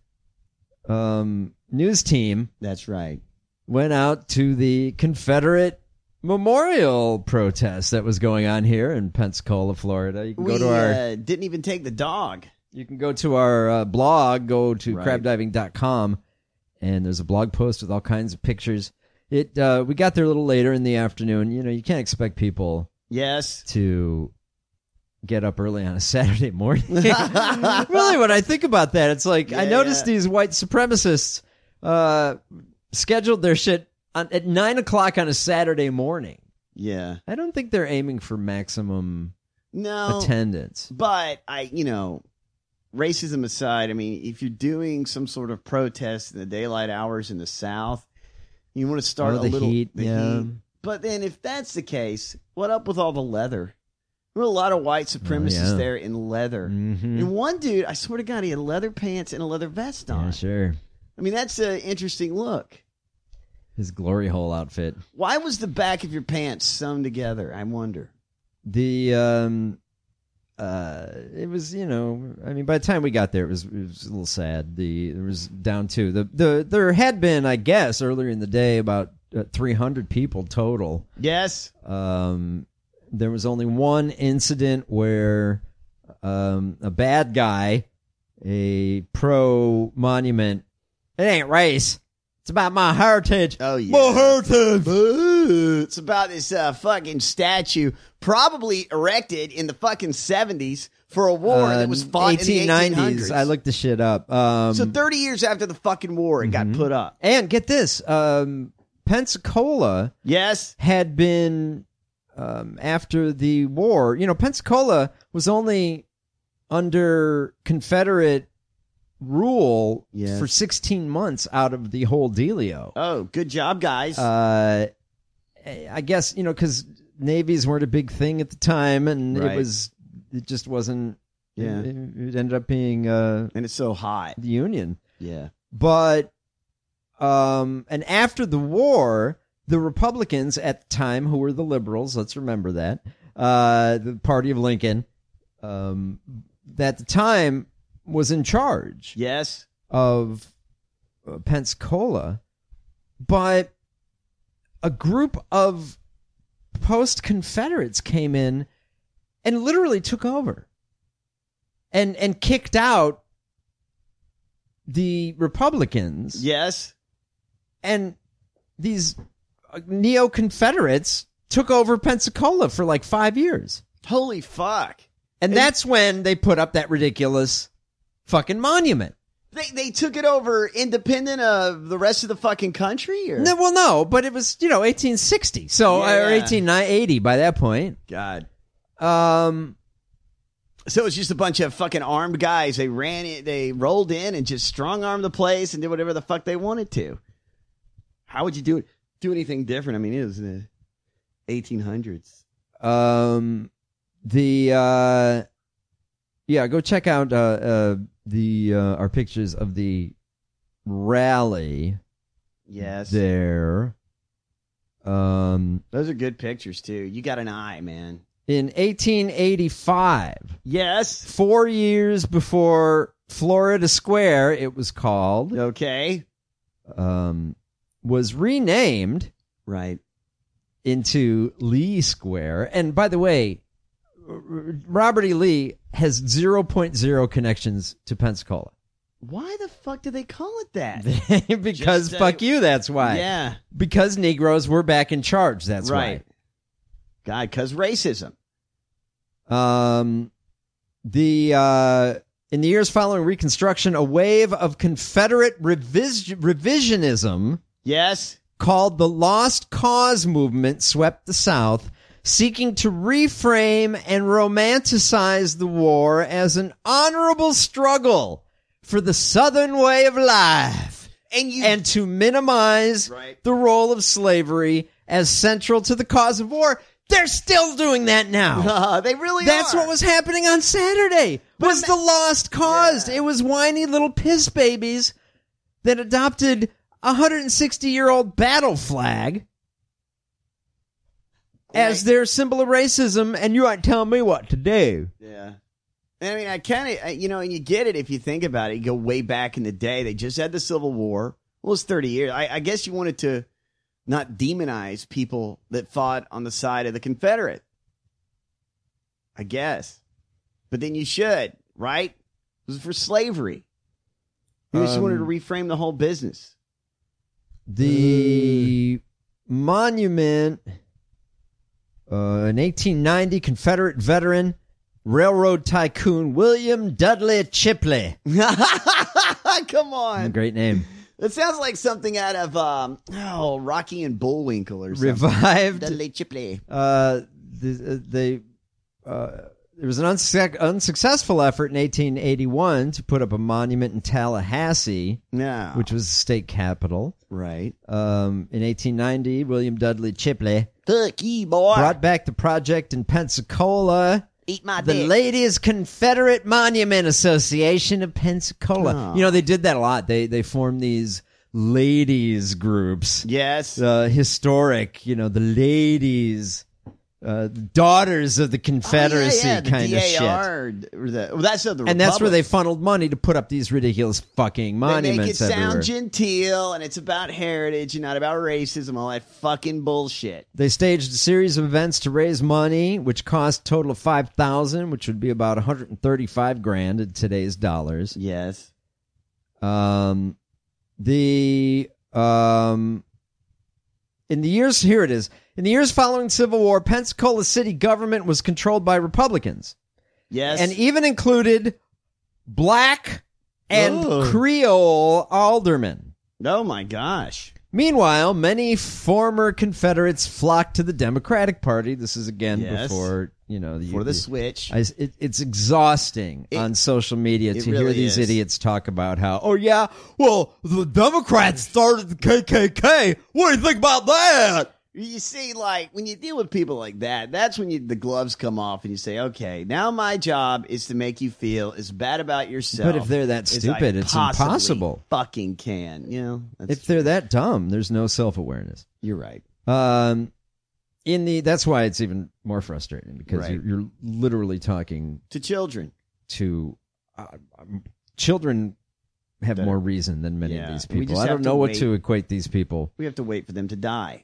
um, news team. That's right. Went out to the Confederate memorial protest that was going on here in Pensacola, Florida. You can We go to our. uh, didn't even take the dog. You can go to our uh, blog. Go to Right. crab diving dot com, and there's a blog post with all kinds of pictures. It uh, we got there a little later in the afternoon. You know, you can't expect people Yes. to get up early on a Saturday morning. Really, when I think about that, it's like I Yeah, noticed yeah. these white supremacists uh, scheduled their shit on, at nine o'clock on a Saturday morning. Yeah. I don't think they're aiming for maximum No. attendance. But I, you know, racism aside, I mean, if you're doing some sort of protest in the daylight hours in the South, you want to start Oh, a the little heat, the yeah. heat. But then, if that's the case, what up with all the leather? There were a lot of white supremacists Oh, yeah. there in leather. Mhm. And one dude, I swear to God, he had leather pants and a leather vest on. Yeah, sure. I mean, that's an interesting look. His glory hole outfit. Why was the back of your pants sewn together? I wonder. The um, uh, it was you know, I mean, by the time we got there, it was it was a little sad. The there was down to the the there had been, I guess, earlier in the day about uh, three hundred people total. Yes. Um, there was only one incident where um a bad guy, a pro monument. It ain't race. It's about my heritage. Oh, yeah. My heritage. Boo. It's about this uh, fucking statue, probably erected in the fucking seventies for a war Uh, that was fought in the eighteen eighteen nineties. hundreds. I looked the shit up. Um, so thirty years after the fucking war, it got put up. and get this, um, Pensacola Yes. had been, um, after the war, you know, Pensacola was only under Confederate rule Yes. for sixteen months out of the whole dealio. Oh, good job, guys. Uh, I guess, you know, because navies weren't a big thing at the time, and Right. it was, it just wasn't, Yeah. it, it ended up being, uh, and it's so hot. the Union. Yeah. But, um, and after the war, the Republicans at the time, who were the liberals, let's remember that, uh, the party of Lincoln, um, at the time was in charge Yes. of uh, Pensacola, but a group of post-Confederates came in and literally took over and and kicked out the Republicans. Yes. And these uh, neo-Confederates took over Pensacola for like five years. Holy fuck. And, And- that's when they put up that ridiculous fucking monument. They they took it over independent of the rest of the fucking country? Or? No, well, no, but it was, you know, eighteen sixty. So, Yeah, or yeah. eighteen eighty by that point. God. Um, So it's just a bunch of fucking armed guys. They ran it, they rolled in and just strong armed the place and did whatever the fuck they wanted to. How would you do it? Do anything different? I mean, it was the eighteen hundreds. um, the, uh, yeah, go check out, uh, uh, the, uh, our pictures of the rally Yes. there. Um, Those are good pictures, too. You got an eye, man. in eighteen eighty-five, Yes. four years before Florida Square, it was called, Okay. um, was renamed Right. into Lee Square. And by the way, R- Robert E. Lee has zero point zero connections to Pensacola. Why the fuck do they call it that? Because Just, uh, fuck you, that's why. Yeah. Because Negroes were back in charge, that's right. God, because racism. why. Um, the uh, in the years following Reconstruction, a wave of Confederate revis- revisionism, yes, called the Lost Cause movement, swept the South, seeking to reframe and romanticize the war as an honorable struggle for the Southern way of life, and, you, and to minimize right. the role of slavery as central to the cause of war. They're still doing that now. Uh, they really That's are. what was happening on Saturday. Was the Lost Cause. Yeah. It was whiny little piss babies that adopted a one hundred sixty-year-old battle flag as their symbol of racism, and you aren't telling me what to do. Yeah. I mean, I kind of, you know, and you get it if you think about it. You go way back in the day. They just had the Civil War. Well, it's thirty years. I, I guess you wanted to not demonize people that fought on the side of the Confederate. I guess. But then you should, right? It was for slavery. You just Um, wanted to reframe the whole business. The monument, uh, in eighteen ninety, Confederate veteran, railroad tycoon William Dudley Chipley. Come on. Great name. It sounds like something out of um, oh Rocky and Bullwinkle or something. Revived. Dudley Chipley. Uh, the, they, uh, there was an unsuc- unsuccessful effort in eighteen eighty-one to put up a monument in Tallahassee, yeah. which was the state capital. Right. Um, in eighteen ninety, William Dudley Chipley Fuck you, boy. brought back the project in Pensacola. Eat my The dick. Ladies Confederate Monument Association of Pensacola. Oh. You know, they did that a lot. They they formed these ladies groups. Yes. Uh, historic, you know, the ladies, uh, daughters of the Confederacy oh, yeah, yeah, the kind D A R, of shit. Or the, well, that's of the And that's where Republic. they funneled money to put up these ridiculous fucking monuments They make it sound everywhere. genteel, and it's about heritage and not about racism, all that fucking bullshit. They staged a series of events to raise money, which cost a total of five thousand dollars, which would be about one hundred thirty-five grand in today's dollars. Yes. Um, the um, in the years here it is. In the years following the Civil War, Pensacola city government was controlled by Republicans. Yes. And even included black and Ooh. Creole aldermen. Oh, my gosh. Meanwhile, many former Confederates flocked to the Democratic Party. This is again Yes. before, you know, the, For the switch. I, it, it's exhausting It- on social media it to hear really these is. idiots talk about how, oh yeah, well, the Democrats started the K K K. What do you think about that? You see, like, when you deal with people like that, that's when you, the gloves come off and you say, okay, now my job is to make you feel as bad about yourself. But if they're that as stupid, I it's possibly impossible. Fucking can, you know? That's If they're that dumb, there's no self-awareness. You're right. Um, in the that's why it's even more frustrating because Right. you're, you're literally talking To children. to uh, um, children have That- more reason than many Yeah. of these We people. just I have don't to know what wait. to equate these people. We have to wait for them to die.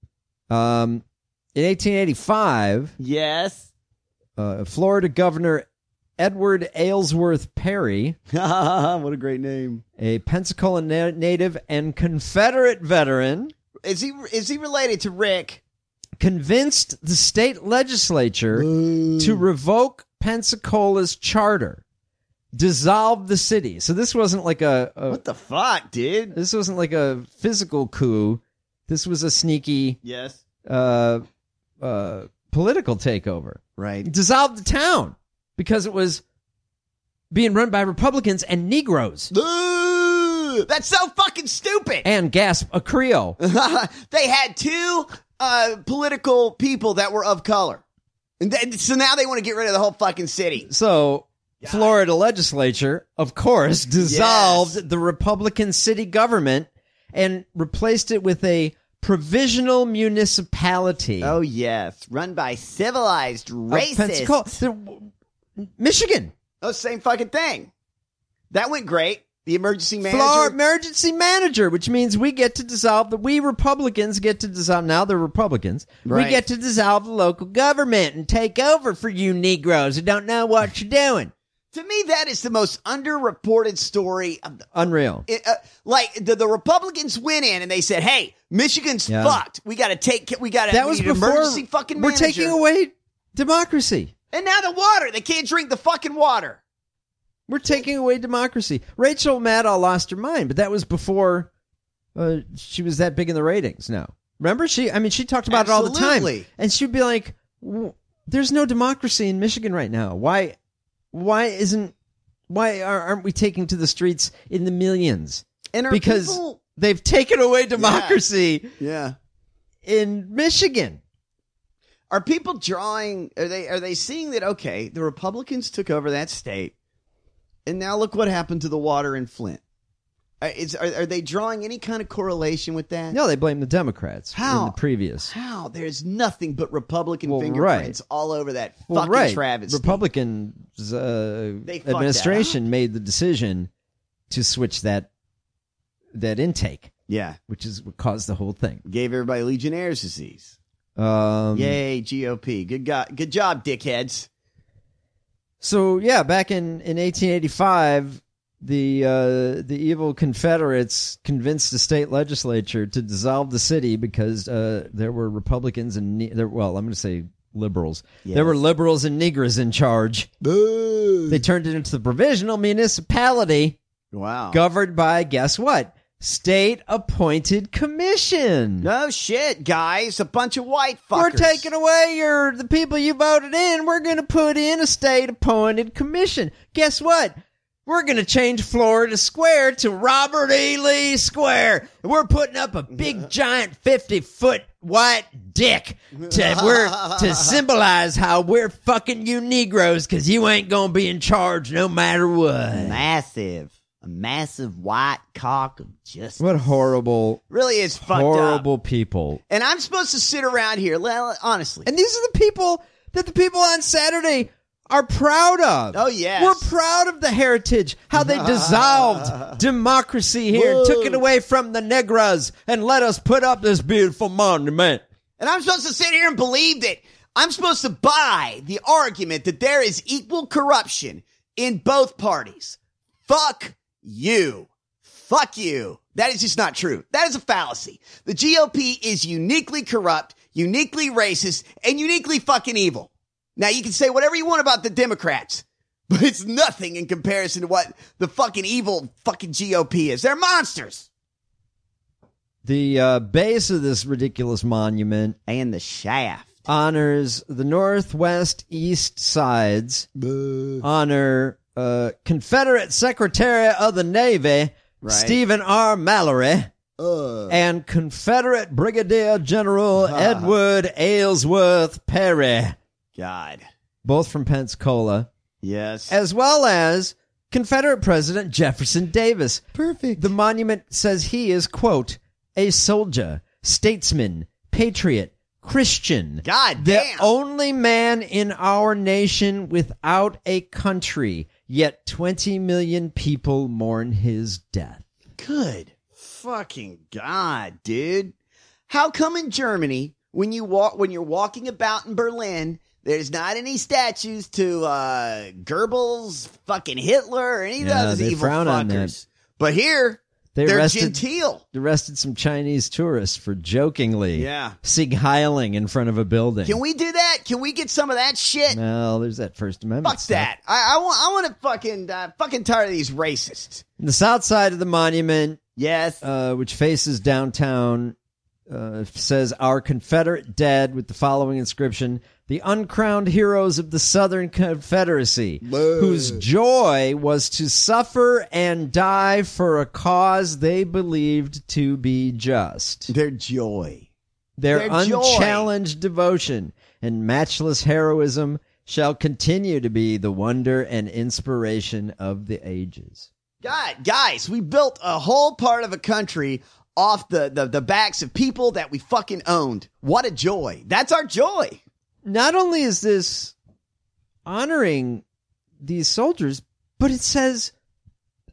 Um, in eighteen eighty-five, Yes. uh, Florida Governor Edward Aylesworth Perry, What a great name. a Pensacola na- native and Confederate veteran, Is he is he related to Rick? convinced the state legislature to revoke Pensacola's charter, dissolve the city. So this wasn't like a, a What the fuck, dude? this wasn't like a physical coup. This was a sneaky Yes. uh, uh, political takeover. Right. Dissolved the town because it was being run by Republicans and Negroes. Ooh, that's so fucking stupid. And gasp, a Creole. They had two uh, political people that were of color. And th- so now they want to get rid of the whole fucking city. So, Florida legislature, of course, dissolved Yes. the Republican city government and replaced it with a provisional municipality. Oh, yes. Run by civilized of racists. Pensacola. The- Michigan. Oh, same fucking thing. That went great. The emergency manager? Floor emergency manager, which means we get to dissolve, the we Republicans get to dissolve, now they're Republicans, Right. we get to dissolve the local government and take over for you Negroes who don't know what you're doing. To me, that is the most underreported story. Of the, Unreal. it, uh, like the, the Republicans went in and they said, "Hey, Michigan's Yeah. fucked. We got to take. We got to. That was need an before, emergency fucking we're manager." taking away democracy. And now the water. They can't drink the fucking water. We're taking away democracy. Rachel Maddow lost her mind, but that was before uh, she was that big in the ratings. No. Remember? She, I mean, she talked about it all the Absolutely. time. And she'd be like, "W- there's no democracy in Michigan right now. Why, why isn't, why are, aren't we taking to the streets in the millions? And are because people- they've taken away democracy Yeah. in Michigan. Are people drawing? Are they? Are they seeing that? Okay, the Republicans took over that state, and now look what happened to the water in Flint. Uh, Is are, are they drawing any kind of correlation with that? No, they blame the Democrats How? in the previous. How? There's nothing but Republican Well, fingerprints right. all over that Well, fucking right. travesty. Republicans uh, They fucked administration made the decision to switch that that intake. Yeah, which is what caused the whole thing. Gave everybody Legionnaire's disease. Um, Yay, G O P. Good go- good job, dickheads. So yeah, back in, in eighteen eighty-five, the uh, the evil Confederates convinced the state legislature to dissolve the city because uh, there were Republicans and ne- there. Well, I'm going to say liberals. Yes. There were liberals and Negroes in charge. Boo. They turned it into the provisional municipality. Wow. Governed by, guess what? State appointed commission. No shit, guys. A bunch of white fuckers. We're taking away your the people you voted in. We're going to put in a state appointed commission. Guess what? We're going to change Florida Square to Robert E. Lee Square. And we're putting up a big giant fifty foot white dick to we're to symbolize how we're fucking you Negroes because you ain't going to be in charge no matter what. Massive. A massive white cock of justice. What horrible, really is fucked horrible up. people. And I'm supposed to sit around here, well, honestly. And these are the people that the people on Saturday are proud of. Oh, yes. We're proud of the heritage, how they dissolved democracy here, Whoa. took it away from the Negras, and let us put up this beautiful monument. And I'm supposed to sit here and believe that I'm supposed to buy the argument that there is equal corruption in both parties. Fuck you. Fuck you. That is just not true. That is a fallacy. The G O P is uniquely corrupt, uniquely racist, and uniquely fucking evil. Now, you can say whatever you want about the Democrats, but it's nothing in comparison to what the fucking evil fucking G O P is. They're monsters. The uh, base of this ridiculous monument and the shaft honors the northwest east sides, Boo. honor uh, Confederate Secretary of the Navy, Right. Stephen R. Mallory, Ugh. and Confederate Brigadier General Edward Aylesworth Perry. God. Both from Pensacola. Yes. As well as Confederate President Jefferson Davis. Perfect. The monument says he is, quote, a soldier, statesman, patriot, Christian. God the damn. only man in our nation without a country, yet twenty million people mourn his death. Good fucking God, dude. How come in Germany, when you walk, when you're walking about in Berlin, there's not any statues to uh, Goebbels, fucking Hitler, or any of Yeah, those they evil frown on fuckers? that. But here, They they're arrested, genteel. arrested some Chinese tourists for jokingly Yeah. sig heiling in front of a building. Can we do that? Can we get some of that shit? Well, there's that First Amendment Fuck stuff. that. I, I want. I want to fucking uh, fucking tired of these racists. The south side of the monument, yes, uh, which faces downtown, uh, says our Confederate dead with the following inscription: the uncrowned heroes of the Southern Confederacy, whose joy was to suffer and die for a cause they believed to be just. Their joy. Their, Their joy. unchallenged devotion and matchless heroism shall continue to be the wonder and inspiration of the ages. God, guys, we built a whole part of a country off the, the, the backs of people that we fucking owned. What a joy. That's our joy. Not only is this honoring these soldiers, but it says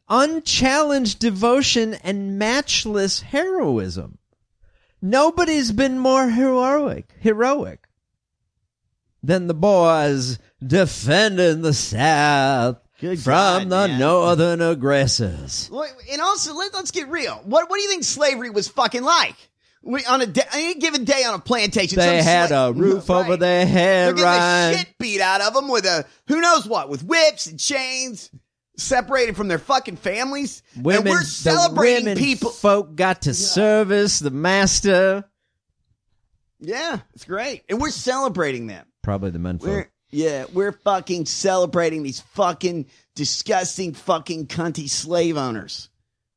unchallenged devotion and matchless heroism. Nobody's been more heroic, heroic than the boys defending the South Good from God, the man. northern aggressors. Well, and also, let, let's get real. What What do you think slavery was fucking like? We, on a day, any given day on a plantation, They some had sla- a roof Right. over their They're head, getting Ryan. the shit beat out of them with a who knows what, with whips and chains, separated from their fucking families. Women, and we're the celebrating women people. folk got to service the master. Yeah, it's great, and we're celebrating them. Probably the men folk. We're yeah, we're fucking celebrating these fucking disgusting fucking cunty slave owners.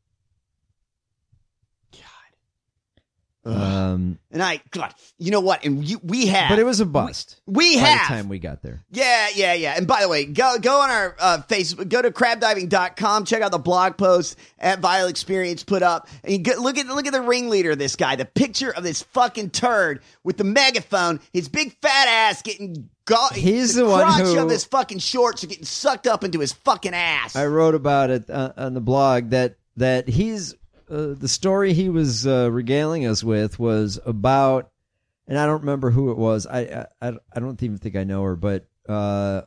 Um, And I, God, you know what? And you, we have, but it was a bust. We, we by have. the time we got there. Yeah, yeah, yeah. And by the way, go go on our uh, Facebook, go to crab diving dot com, check out the blog post at Vile Experience put up, and you get, look at look at the ringleader of this guy, the picture of this fucking turd with the megaphone, his big fat ass getting. Go- He's the the one crotch who- of his fucking shorts are getting sucked up into his fucking ass. I wrote about it uh, on the blog that that he's uh, the story he was uh, regaling us with was about, and I don't remember who it was. I I, I don't even think I know her, but uh,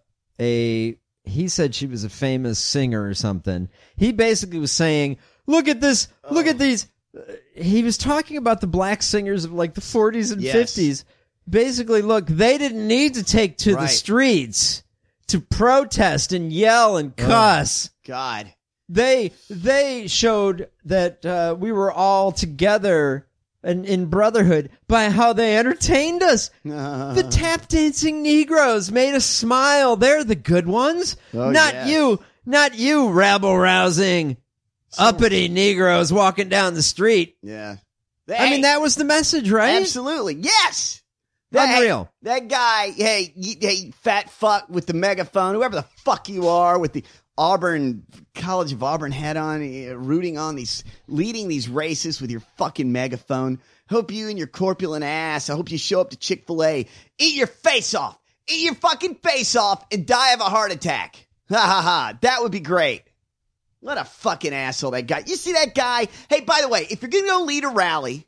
a he said she was a famous singer or something. He basically was saying, "Look at this! Look at these." Uh, he was talking about the black singers of like the forties and Yes. fifties. Basically, look, they didn't need to take to Right. the streets to protest and yell and cuss. God. They they showed that uh, we were all together and in brotherhood by how they entertained us. The tap dancing Negroes made us smile. They're the good ones, Oh, not yes. you, not you, rabble rousing uppity Negroes walking down the street. Yeah. I mean, that was the message, right? Absolutely. Yes. That, Unreal. That guy, hey, you, hey, fat fuck with the megaphone, whoever the fuck you are, with the Auburn, College of Auburn hat on, uh, rooting on these, leading these races with your fucking megaphone. Hope you and your corpulent ass, I hope you show up to Chick-fil-A, eat your face off, eat your fucking face off, and die of a heart attack. Ha ha ha. That would be great. What a fucking asshole that guy. You see that guy? Hey, by the way, if you're going to go lead a rally,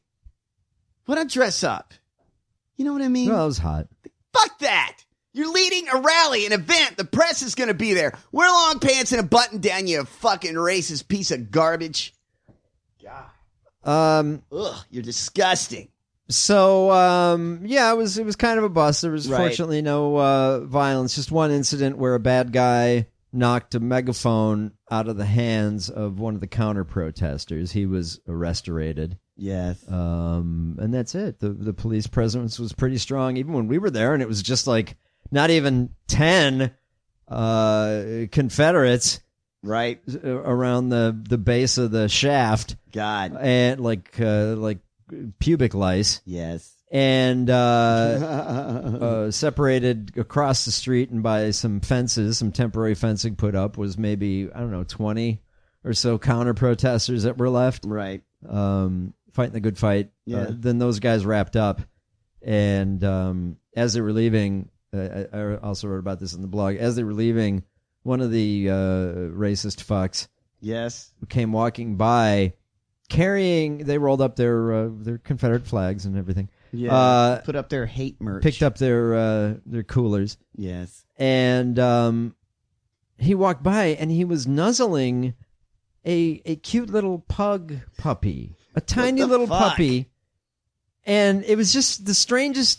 why not dress up? You know what I mean? Well, that was hot. Fuck that. You're leading a rally, an event. The press is going to be there. Wear long pants and a button down, you fucking racist piece of garbage. Um, Ugh, you're disgusting. So, um, yeah, it was it was kind of a bust. There was Right. fortunately no uh, violence. Just one incident where a bad guy knocked a megaphone out of the hands of one of the counter protesters. He was arrested. Yes. Um, and that's it. The the police presence was pretty strong, even when we were there, and it was just like not even ten uh, Confederates. Right. Around the, the base of the shaft. God. And like uh, like pubic lice. Yes. And uh, uh, separated across the street and by some fences, some temporary fencing put up, was maybe, I don't know, twenty or so counter protesters that were left. Right. Um, fighting the good fight. Yeah. Uh, then those guys wrapped up. And um, as they were leaving, uh, I, I also wrote about this in the blog, as they were leaving, one of the uh, racist fucks Yes. came walking by carrying, they rolled up their uh, their Confederate flags and everything. Yeah. Uh, Put up their hate merch. picked up their uh, their coolers. Yes. And um, he walked by and he was nuzzling a a cute little pug puppy, a tiny the little fuck? puppy, and it was just the strangest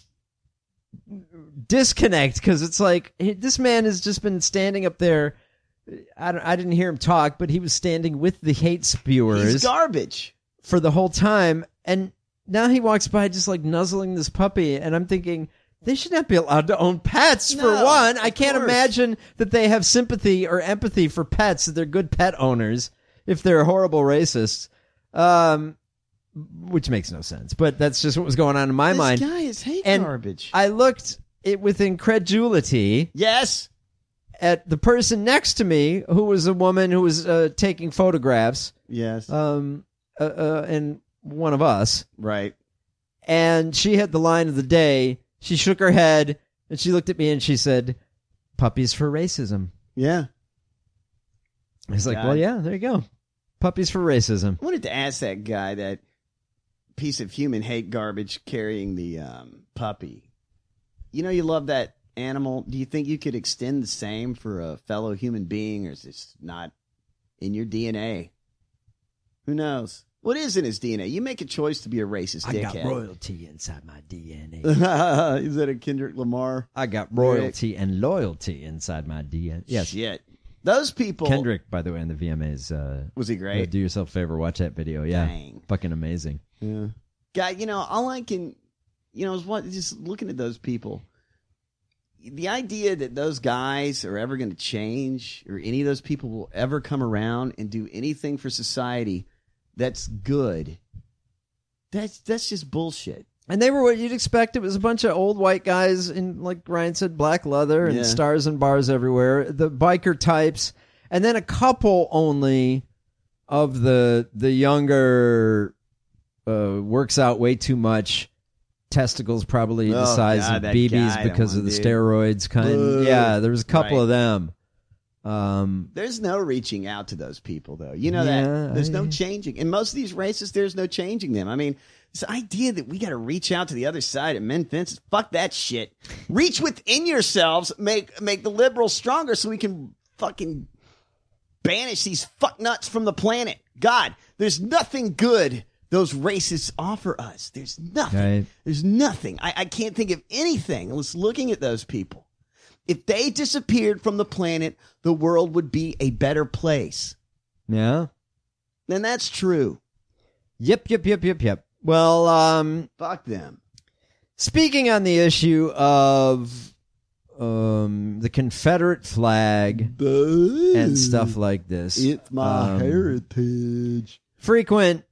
disconnect because it's like he- this man has just been standing up there. I don't, I didn't hear him talk, but he was standing with the hate spewers. He's garbage for the whole time, and now he walks by just like nuzzling this puppy, and I'm thinking they should not be allowed to own pets. For No, one, I of can't course. imagine that they have sympathy or empathy for pets, that they're good pet owners if they're horrible racists. Um, which makes no sense, but that's just what was going on in my This mind. guy is hate and garbage. I looked it with incredulity. Yes. At the person next to me, who was a woman who was uh, taking photographs. Yes. Um, uh, uh, and one of us. Right. And she had the line of the day. She shook her head and she looked at me and she said, "Puppies for racism." Yeah. He's like, God. well, yeah, there you go. Puppies for racism. I wanted to ask that guy, that piece of human hate garbage carrying the um, puppy. You know, you love that animal. Do you think you could extend the same for a fellow human being, or is this not in your D N A? Who knows? What is in his D N A? You make a choice to be a racist I dickhead. got royalty inside my D N A. Is that a Kendrick Lamar? I got royalty and loyalty inside my D N A. Yes. Shit. Those people. Kendrick, by the way, in the V M As. Uh, Was he great? uh, do yourself a favor, watch that video. Yeah. Dang. Fucking amazing. Yeah. Guy, you know, all I can, you know, is what, just looking at those people. The idea that those guys are ever going to change, or any of those people will ever come around and do anything for society that's good, that's that's just bullshit. And they were what you'd expect. It was a bunch of old white guys in, like Ryan said, black leather and Yeah. stars and bars everywhere. The biker types, and then a couple only of the the younger uh, works out way too much. Testicles probably the Oh, size God, of that B Bs guy, I don't because of wanna the do. steroids kind. Ugh. Yeah, there was a couple Right. of them. Um, There's no reaching out to those people, though. You know Yeah, that. There's no I- changing. And most of these racists, there's no changing them. I mean, this idea that we got to reach out to the other side and mend fences, fuck that shit. Reach within yourselves, make make the liberals stronger so we can fucking banish these fuck nuts from the planet. God, there's nothing good those racists offer us. There's nothing. Right. There's nothing. I, I can't think of anything unless looking at those people. If they disappeared from the planet, the world would be a better place. yeah. And that's true. Yep. Yep. Yep. Yep. Yep. Well, um, Fuck them. speaking on the issue of um, the Confederate flag and stuff like this, It's my um, heritage. frequent.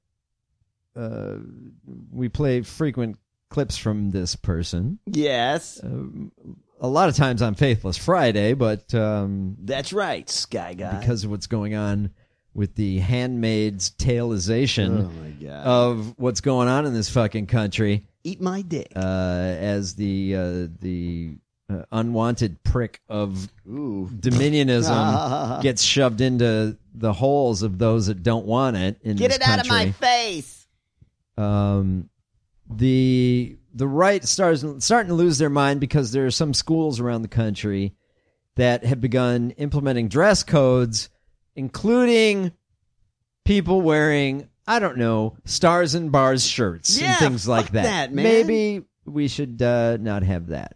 Uh, we play frequent clips from this person. Yes. Um, a lot of times on Faithless Friday, but um, That's right, Sky Guy. because of what's going on with the Handmaid's Taleization Oh, my God. of what's going on in this fucking country. Eat my dick. Uh, as the uh, the uh, unwanted prick of Ooh. dominionism gets shoved into the holes of those that don't want it in Get this it out of my country. face. Um, the the right starts starting to lose their mind because there are some schools around the country that have begun implementing dress codes, including people wearing, I don't know, stars and bars shirts Yeah, and things like fuck that. that, man. Maybe we should uh, not have that.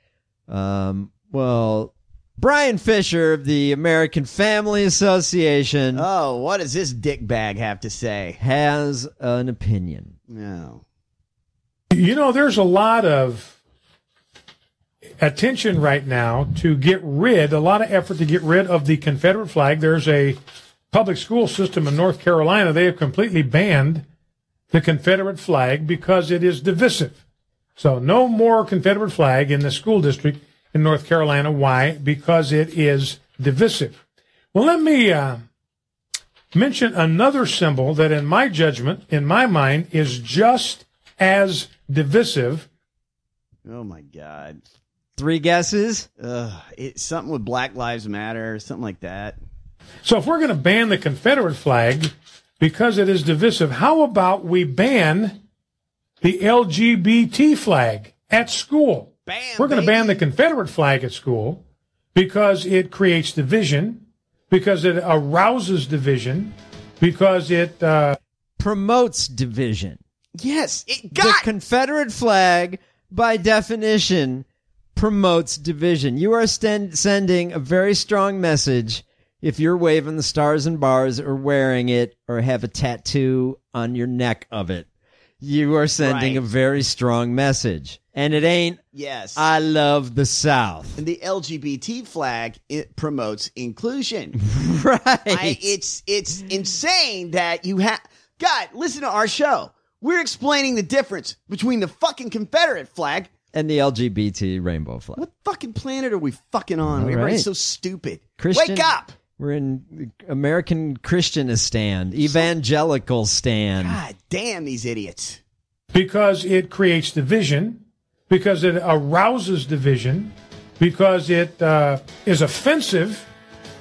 Um, well, Brian Fisher of the American Family Association Oh, what does this dick bag have to say? has an opinion. No. You know, there's a lot of attention right now to get rid, a lot of effort to get rid of the Confederate flag. There's a public school system in North Carolina. They have completely banned the Confederate flag because it is divisive. So no more Confederate flag in the school district in North Carolina. Why? Because it is divisive. Well, let me uh, mention another symbol that, in my judgment, in my mind, is just as divisive. Oh, my God. Three guesses? Ugh, it's something with Black Lives Matter, something like that. So if we're going to ban the Confederate flag because it is divisive, how about we ban the L G B T flag at school? Bam, we're going to baby. ban the Confederate flag at school because it creates division, because it arouses division, because it uh, promotes division. Yes, it The got Confederate flag, by definition, promotes division. You are sten- sending a very strong message if you're waving the stars and bars or wearing it or have a tattoo on your neck of it. You are sending Right. a very strong message. And it ain't, Yes. I love the South. And the L G B T flag, it promotes inclusion. Right. I, it's it's insane that you have. God, listen to our show. We're explaining the difference between the fucking Confederate flag. And the L G B T rainbow flag. What fucking planet are we fucking on? All Everybody's right. so stupid. Christian- Wake up! We're in American Christian stand, evangelical stand. God damn these idiots. because it creates division, because it arouses division, because it uh, is offensive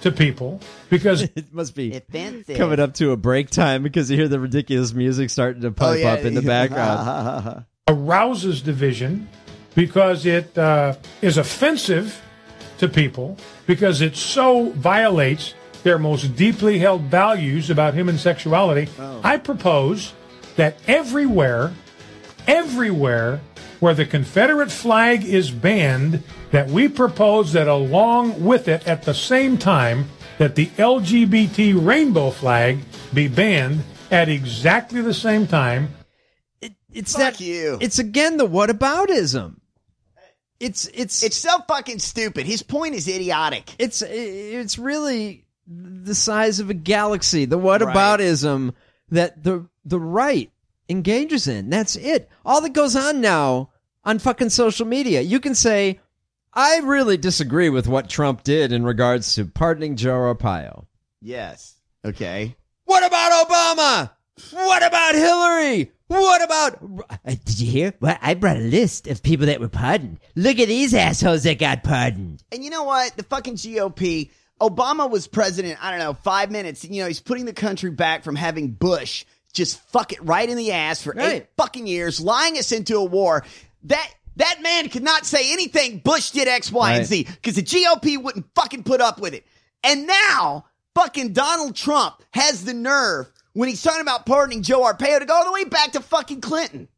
to people because it must be offensive. Coming up to a break time because you hear the ridiculous music starting to pipe Oh, yeah. up in the background. arouses division, because it uh, is offensive to people, because it so violates their most deeply held values about human sexuality. Oh. I propose that everywhere, everywhere where the Confederate flag is banned, that we propose that along with it at the same time that the L G B T rainbow flag be banned at exactly the same time. It, it's Fuck that, you. It's again the whataboutism. It's it's It's so fucking stupid. His point is idiotic. It's it's really the size of a galaxy. The whataboutism that the the right engages in. That's it. All that goes on now on fucking social media. You can say, I really disagree with what Trump did in regards to pardoning Joe Arpaio. Yes. Okay. What about Obama? What about Hillary? What about... Uh, did you hear? Well, I brought a list of people that were pardoned. Look at these assholes that got pardoned. And you know what? The fucking G O P, Obama was president, I don't know, five minutes. You know, he's putting the country back from having Bush just fuck it right in the ass for Right. eight fucking years, lying us into a war. That that man could not say anything Bush did X, Y, and Right. Z because the G O P wouldn't fucking put up with it. And now fucking Donald Trump has the nerve when he's talking about pardoning Joe Arpaio to go all the way back to fucking Clinton.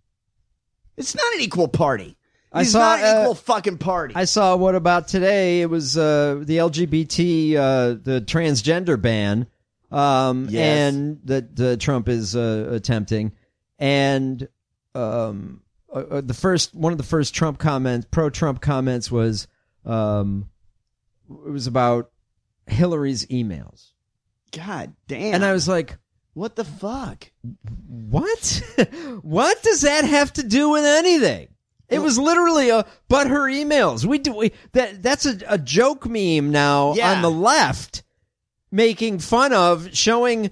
It's not an equal party. I It's saw, not an uh, equal fucking party. I saw what about today? It was uh, the L G B T, uh, the transgender ban, um, Yes. and that uh, Trump is uh, attempting. And um, uh, uh, the first one of the first Trump comments, pro-Trump comments, was um, it was about Hillary's emails. God damn. And I was like, what the fuck? What? What does that have to do with anything? It was literally a but her emails. We do we, that. That's a, a joke meme now Yeah. on the left, making fun of showing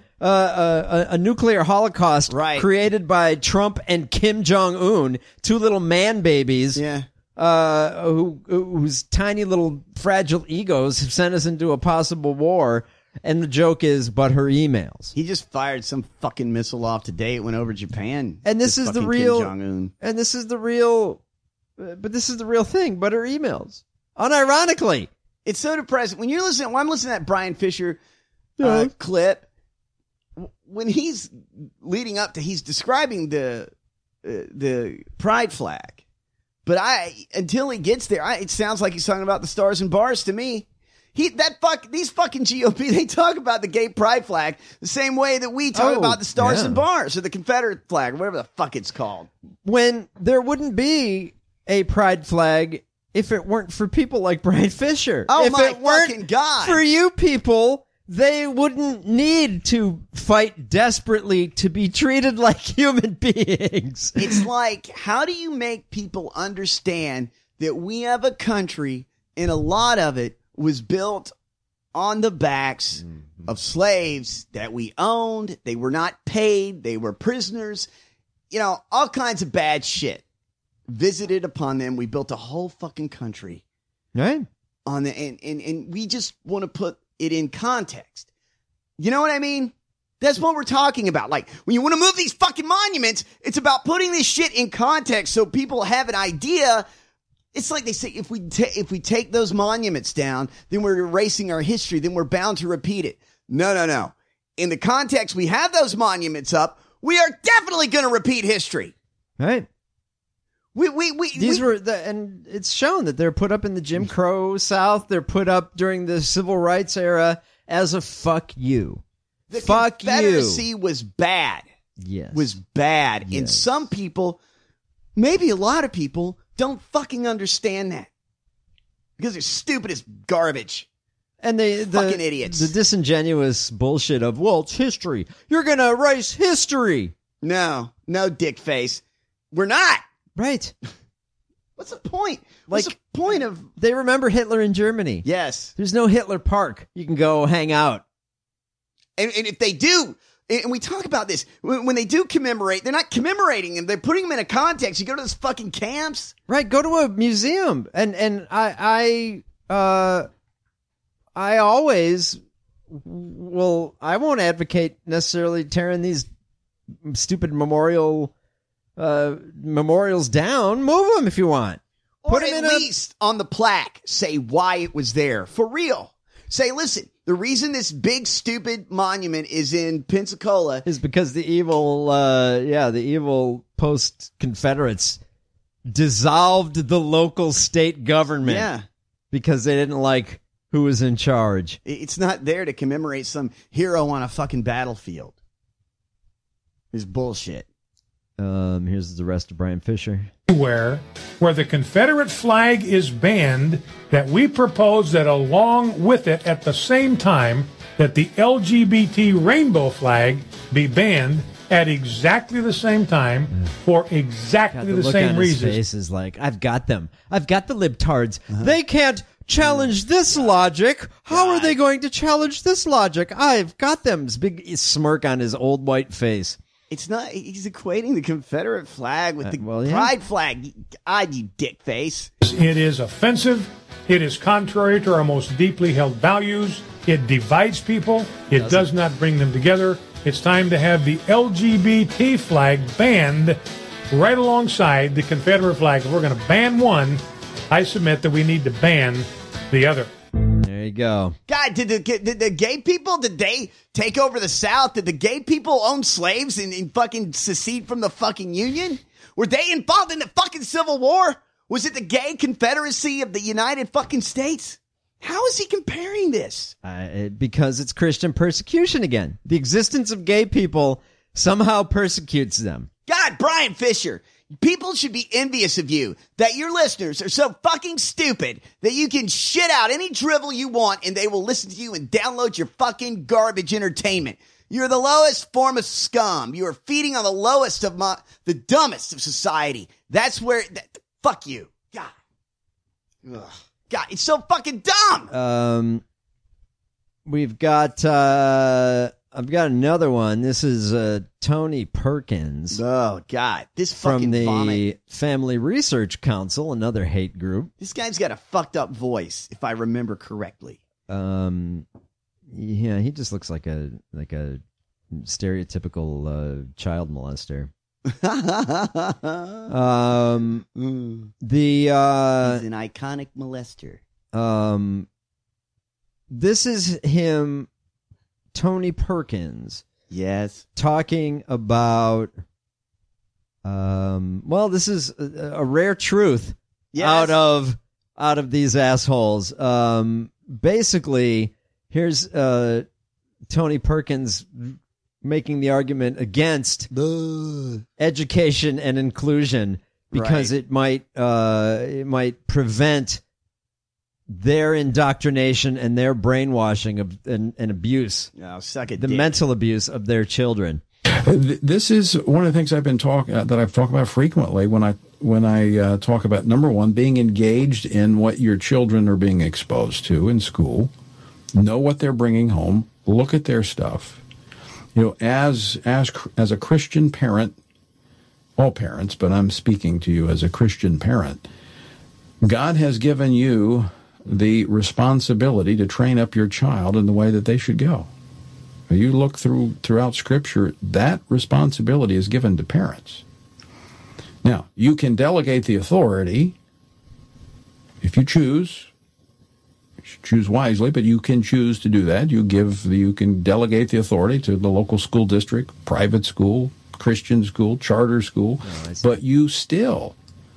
uh, a, a nuclear holocaust Right. created by Trump and Kim Jong Un, two little man babies. Yeah. Uh, who whose tiny little fragile egos have sent us into a possible war. And the joke is, but her emails. He just fired some fucking missile off today. It went over Japan. And this is the fucking real, Kim Jong-un. and this is the real, uh, but this is the real thing. But her emails, unironically, It's so depressing. When you're listening, when I'm listening to that Brian Fisher uh, Yeah. clip, w- when he's leading up to, he's describing the uh, the pride flag. But I, until he gets there, I, it sounds like he's talking about the stars and bars to me. He that fuck these fucking G O P, they talk about the gay pride flag the same way that we talk Oh, about the stars yeah. and bars or the Confederate flag, or whatever the fuck it's called. when there wouldn't be a pride flag if it weren't for people like Brian Fisher. Oh if my it weren't fucking God. for you people, they wouldn't need to fight desperately to be treated like human beings. It's like, how do you make people understand that we have a country, and a lot of it was built on the backs of slaves that we owned. They were not paid. They were prisoners. You know, all kinds of bad shit visited upon them. We built a whole fucking country Right? on the, and, and, and we just want to put it in context. You know what I mean? That's what we're talking about. Like, when you want to move these fucking monuments, it's about putting this shit in context so people have an idea. It's like they say, if we ta- if we take those monuments down, then we're erasing our history, then we're bound to repeat it. No, no, no. In the context we have those monuments up, we are definitely going to repeat history. Right. We, we, we, These we- were the, and it's shown that they're put up in the Jim Crow South. They're put up during the civil rights era as a fuck you. the fuck Confederacy you. was bad. Yes. Was bad. And Yes. some people, maybe a lot of people, don't fucking understand that. Because they're stupid as garbage. And they, the, Fucking idiots. The disingenuous bullshit of, well, it's history. You're going to erase history. No, no, dick face. We're not. Right. What's the point? What's Like- the point of... They remember Hitler in Germany. Yes. There's no Hitler Park. You can go hang out. And, and if they do, and we talk about this, when, when they do commemorate, they're not commemorating them. They're putting them in a context. You go to those fucking camps. Right. Go to a museum. And, and I, I, uh, I always will. I won't advocate necessarily tearing these stupid memorial uh, memorials down. Move them if you want. Or Put 'em at in a- least on the plaque, say why it was there. For real. Say, listen, the reason this big, stupid monument is in Pensacola is because the evil, uh, yeah, the evil post-Confederates dissolved the local state government. Yeah. Because they didn't like who was in charge. It's not there to commemorate some hero on a fucking battlefield. It's bullshit. Um, here's the rest of Brian Fisher. Where, where the Confederate flag is banned, that we propose that along with it at the same time that the L G B T rainbow flag be banned at exactly the same time for exactly God, the, the look same on reasons. his face is like, I've got them. I've got the libtards. They can't challenge this logic. How are they going to challenge this logic? I've got them. This big smirk on his old white face. It's not, he's equating the Confederate flag with the well, yeah. pride flag. God, you dick face. It is offensive. It is contrary to our most deeply held values. It divides people. It does not bring them together. It's time to have the L G B T flag banned right alongside the Confederate flag. If we're going to ban one, I submit that we need to ban the other. There you go. God, did the, did the gay people, did they take over the South? Did the gay people own slaves and, and fucking secede from the fucking Union? Were they involved in the fucking Civil War? Was it the gay Confederacy of the United fucking States? How is he comparing this? Uh, because it's Christian persecution again. The existence of gay people somehow persecutes them. God, Brian Fisher, people should be envious of you that your listeners are so fucking stupid that you can shit out any drivel you want and they will listen to you and download your fucking garbage entertainment. You're the lowest form of scum. You are feeding on the lowest of my, the dumbest of society. That's where, that, fuck you. God. Ugh. God, it's so fucking dumb. Um, we've got, uh, I've got another one. This is uh, Tony Perkins. Oh, God. This from fucking the vomit. Family Research Council, another hate group. This guy's got a fucked up voice, if I remember correctly. Um, yeah, he just looks like a like a stereotypical uh, child molester. um, Mm. the uh, He's an iconic molester. Um, this is him, Tony Perkins. Yes, talking about. Um, well, this is a, a rare truth Yes. out of out of these assholes. Um, basically, here's uh, Tony Perkins making the argument against education and inclusion because Right. it might uh, it might prevent their indoctrination and their brainwashing of and, and abuse, Oh, suck it, the dick. mental abuse of their children. This is one of the things I've been talk uh, that I've talked about frequently when I when I uh, talk about, number one, being engaged in what your children are being exposed to in school. Know what they're bringing home. Look at their stuff. You know, as as as a Christian parent, all parents, but I'm speaking to you as a Christian parent. God has given you the responsibility to train up your child in the way that they should go. You look through throughout Scripture, that responsibility is given to parents. Now, you can delegate the authority if you choose. You should choose wisely, but you can choose to do that. You give the, you can delegate the authority to the local school district, private school, Christian school, charter school, Oh, I see. but you still,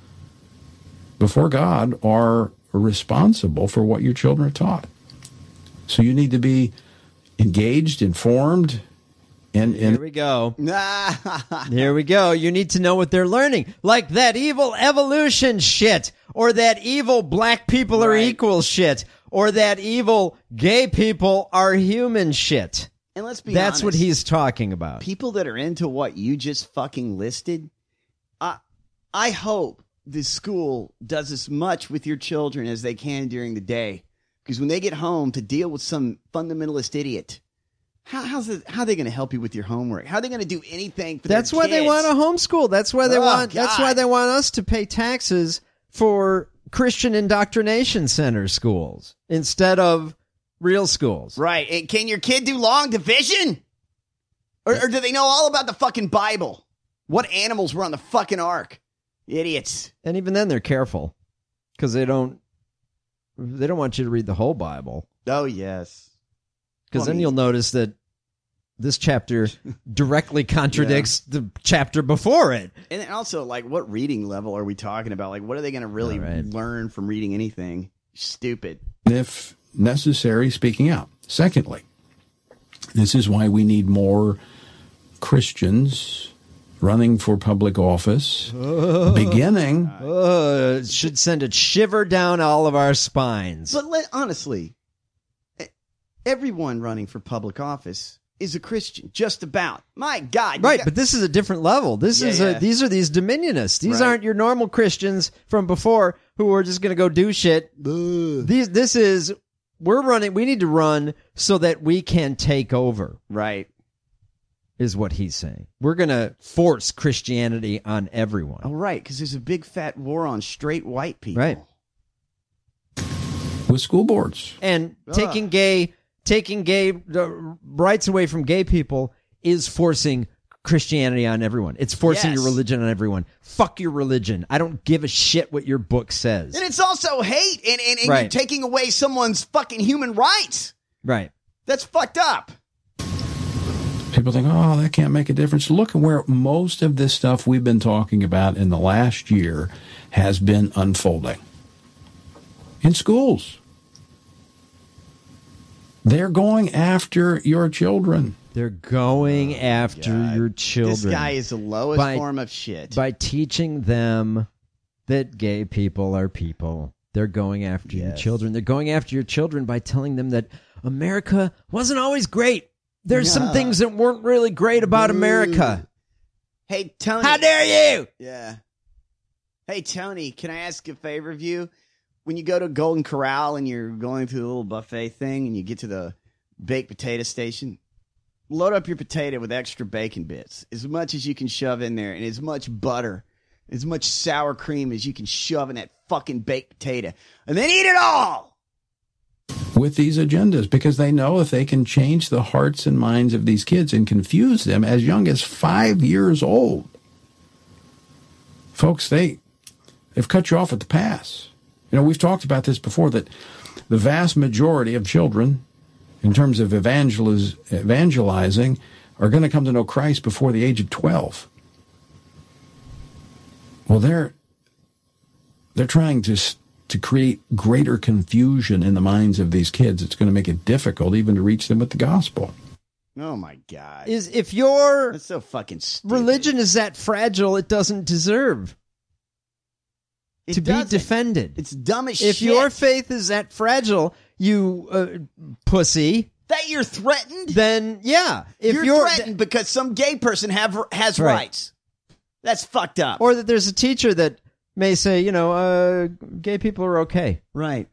before God, are responsible for what your children are taught. So you need to be engaged, informed, and, and Here we go. Here we go. You need to know what they're learning. Like that evil evolution shit, or that evil black people are equal shit, or that evil gay people are human shit. And let's be That's what honest. he's talking about. People that are into what you just fucking listed, I, I hope this school does as much with your children as they can during the day. Because when they get home to deal with some fundamentalist idiot, how, how's it, how are they going to help you with your homework? How are they going to do anything for That's their why they kids? want a homeschool. That's why they Oh, want. That's God. why they want us to pay taxes for Christian indoctrination center schools instead of Real schools. Right. And can your kid do long division? Or, or do they know all about the fucking Bible? What animals were on the fucking ark? Idiots. And even then, they're careful because they don't they don't want you to read the whole Bible. Oh, yes. Because Well, I then mean- you'll notice that this chapter directly contradicts the chapter before it. And then also, like, what reading level are we talking about? Like, what are they going to really learn from reading anything? Stupid. If necessary, speaking out. Secondly, this is why we need more Christians running for public office, beginning. Uh, it should send a shiver down all of our spines. But let, honestly, e- everyone running for public office is a Christian, just about. My God. you Right, got- but this is a different level. This Yeah, is yeah. a these are these dominionists. These Right. aren't your normal Christians from before who are just going to go do shit. These this is we're running. We need to run so that we can take over. Right. Is what he's saying. We're going to force Christianity on everyone. Oh, right, because there's a big fat war on straight white people. Right. With school boards. And Ugh. taking gay taking gay uh, rights away from gay people is forcing Christianity on everyone. It's forcing Yes. your religion on everyone. Fuck your religion. I don't give a shit what your book says. And it's also hate, and, and, and Right. you're taking away someone's fucking human rights. Right. That's fucked up. People think, oh, that can't make a difference. Look at where most of this stuff we've been talking about in the last year has been unfolding. In schools. They're going after your children. They're going after your children. This guy is the lowest By- form of shit. By teaching them that gay people are people. They're going after your children. They're going after your children by telling them that America wasn't always great. There's some Yeah. things that weren't really great about America. Hey, Tony. How dare you? Yeah. Hey, Tony, can I ask a favor of you? When you go to Golden Corral and you're going through the little buffet thing and you get to the baked potato station, load up your potato with extra bacon bits, as much as you can shove in there, and as much butter, as much sour cream as you can shove in that fucking baked potato, and then eat it all. With these agendas, because they know if they can change the hearts and minds of these kids and confuse them as young as five years old, folks, they, they've cut you off at the pass. You know, we've talked about this before, that the vast majority of children, in terms of evangeliz- evangelizing, are going to come to know Christ before the age of twelve. Well, they're they're trying to to create greater confusion in the minds of these kids. It's going to make it difficult even to reach them with the gospel. Oh my God! Is if your That's so fucking stupid. religion is that fragile, it doesn't deserve It to doesn't. be defended. It's dumb as If shit. your faith is that fragile, you uh, pussy, that you're threatened, then yeah. If you're, you're threatened because some gay person have has Right. rights. That's fucked up. or that there's a teacher that may say, you know, uh, gay people are okay. Right.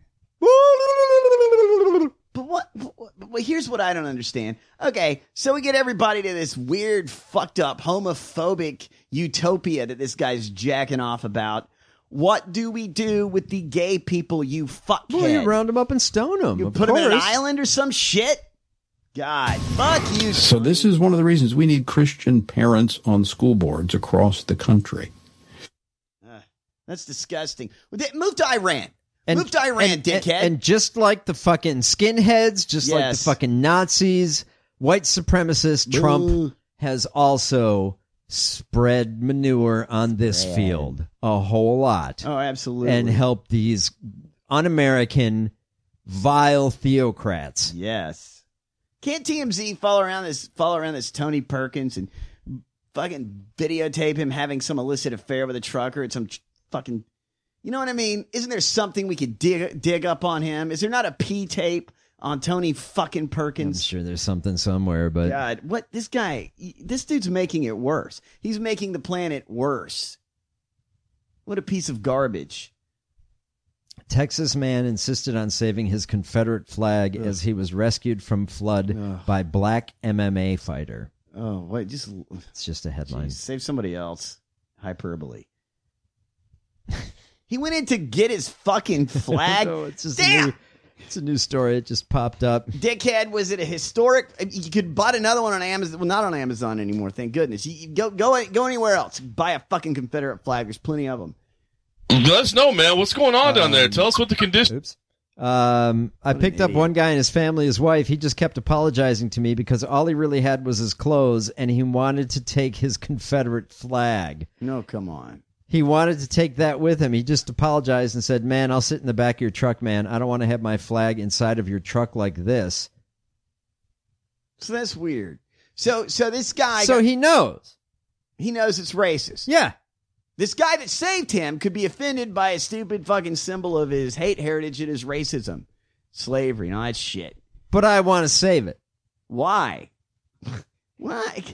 But what, what, but here's what I don't understand. Okay, so we get everybody to this weird, fucked up, homophobic utopia that this guy's jacking off about. What do we do with the gay people, you fuckhead? Well, you round them up and stone them. You of put them in an course. island or some shit? God, fuck you. So this is one of the reasons we need Christian parents on school boards across the country. Uh, that's disgusting. Move to Iran. And, Move to Iran, and, dickhead. And, and just like the fucking skinheads, just like the Yes. fucking Nazis, white supremacists, Trump has also spread manure on this Spread. field a whole lot. Oh, absolutely. And help these un-American, vile theocrats. Yes. Can't T M Z follow around this follow around this Tony Perkins and fucking videotape him having some illicit affair with a trucker at some ch- fucking, you know what I mean? Isn't there something we could dig dig up on him? Is there not a P tape on Tony fucking I'm Perkins? sure there's something somewhere, but God, what this guy? This dude's making it worse. He's making the planet worse. What a piece of garbage. Texas man insisted on saving his Confederate flag Ugh. as he was rescued from flood Ugh. by black M M A fighter. Oh wait, just It's just a headline. Jeez, save somebody else. Hyperbole. He went in to get his fucking flag. No, it's just a Damn. new- It's a new story. It just popped up. Dickhead, was it a historic? You could buy another one on Amazon. Well, not on Amazon anymore. Thank goodness. You, you go go go anywhere else. Buy a fucking Confederate flag. There's plenty of them. Let us know, man. What's going on um, down there? Tell us what the condition. Oops. Um, I picked up one guy and his family, his wife. He just kept apologizing to me because all he really had was his clothes, and he wanted to take his Confederate flag. No, come on. He wanted to take that with him. He just apologized and said, man, I'll sit in the back of your truck, man. I don't want to have my flag inside of your truck like this. So that's weird. So so this guy... So got, he knows. He knows it's racist. Yeah. This guy that saved him could be offended by a stupid fucking symbol of his hate heritage and his racism. Slavery and all that shit. But I want to save it. Why? Why?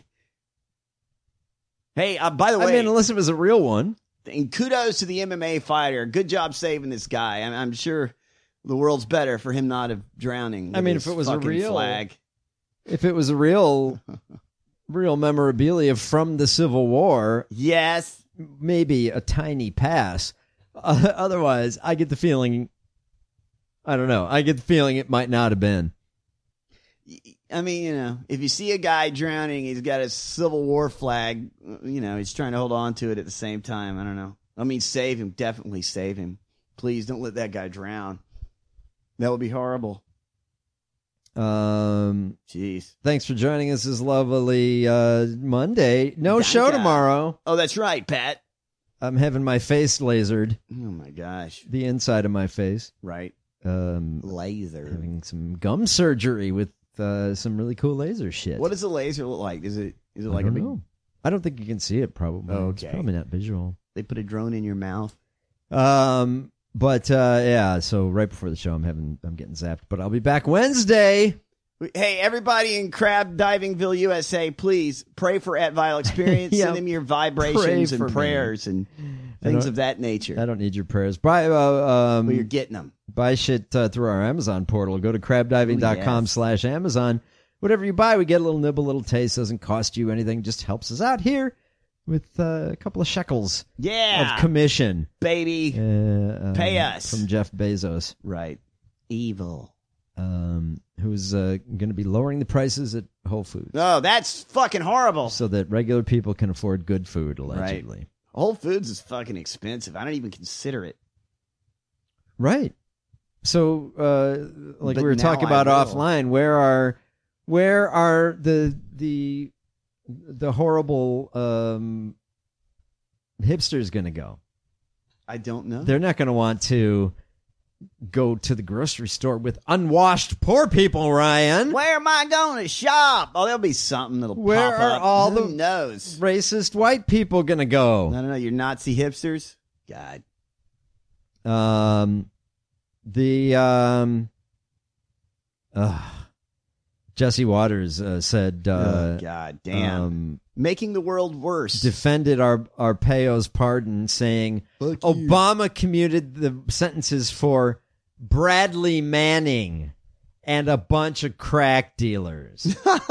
Hey, uh, by the way... I mean, unless it was a real one. And kudos to the M M A fighter. Good job saving this guy. I'm, I'm sure the world's better for him not of drowning. I mean, if it was a real flag. If it was a real, real memorabilia from the Civil War, yes, maybe a tiny pass. Uh, otherwise, I get the feeling. I don't know. I get the feeling it might not have been. I mean, you know, if you see a guy drowning, he's got a Civil War flag, you know, he's trying to hold on to it at the same time. I don't know. I mean, save him. Definitely save him. Please don't let that guy drown. That would be horrible. Um, Jeez. Thanks for joining us this lovely uh, Monday. No Danke. show tomorrow. Oh, that's right, Pat. I'm having my face lasered. Oh, my gosh. The inside of my face. Right. Um, Laser. Having some gum surgery with Uh, some really cool laser shit. What does a laser look like? Is it is it I like a don't big? know. I don't think you can see it. Probably. Okay. It's probably not visual. They put a drone in your mouth. Um, but uh, yeah. So right before the show, I'm having I'm getting zapped. But I'll be back Wednesday. Hey, everybody in Crab Divingville, U S A, please pray for At Vile Experience. Yeah. Send them your vibrations Pray for and me. prayers and things of that nature. I don't need your prayers. Buy, uh, um, Well, you're getting them. Buy shit uh, through our Amazon portal. Go to crab diving dot com Oh, yes. slash Amazon. Whatever you buy, we get a little nibble, a little taste. Doesn't cost you anything. Just helps us out here with uh, a couple of shekels Yeah. of commission. Baby. Uh, um, Pay us. From Jeff Bezos. Right. Evil. Um, who's uh, going to be lowering the prices at Whole Foods. Oh, that's fucking horrible. So that regular people can afford good food, allegedly. Right. Whole Foods is fucking expensive. I don't even consider it. Right. So, uh, like But we were now talking I about will. offline, where are where are the the the horrible um, hipsters going to go? I don't know. They're not going to want to go to the grocery store with unwashed poor people, Ryan. Where am I going to shop? Oh, there'll be something that'll Where pop are up. all Who the knows? racist white people going to go? I don't know. You're Nazi hipsters? God. Um, the um, uh, Jesse Waters uh, said, uh, oh, God damn. um, Making the world worse. defended our Arpaio's pardon, saying Fuck you. Obama commuted the sentences for Bradley Manning and a bunch of crack dealers. What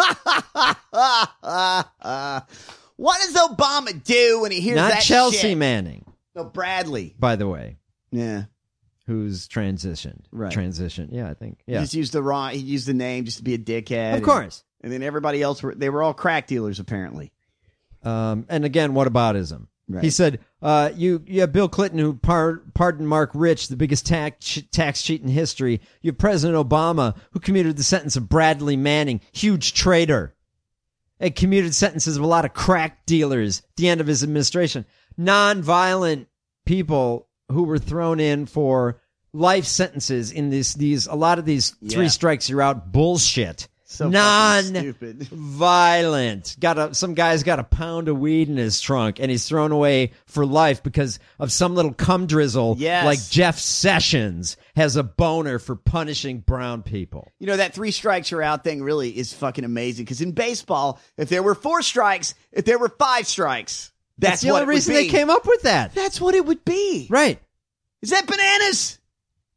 does Obama do when he hears Not that Chelsea shit? Manning, No, Bradley. by the way, Yeah. who's transitioned. Right. Transition. Yeah, I think. He Yeah. just used the wrong. He used the name just to be a dickhead. Of and- course. And then everybody else were. They were all crack dealers apparently. Um, and again, what aboutism? Right. He said, uh, you, you have Bill Clinton, who par- pardoned Mark Rich, the biggest tax, tax cheat in history. You have President Obama, who commuted the sentence of Bradley Manning, huge traitor. And commuted sentences of a lot of crack dealers at the end of his administration. Non-violent people who were thrown in for life sentences in this, these, a lot of these three Yeah. strikes you're out bullshit. So Non fucking stupid. violent. Got a some guy's got a pound of weed in his trunk and he's thrown away for life because of some little cum drizzle Yes. like Jeff Sessions has a boner for punishing brown people. You know, that three strikes you're out thing really is fucking amazing. Because in baseball, if there were four strikes, if there were five strikes, that's, That's the what only it would reason be. they came up with that. That's what it would be. Right. Is that bananas?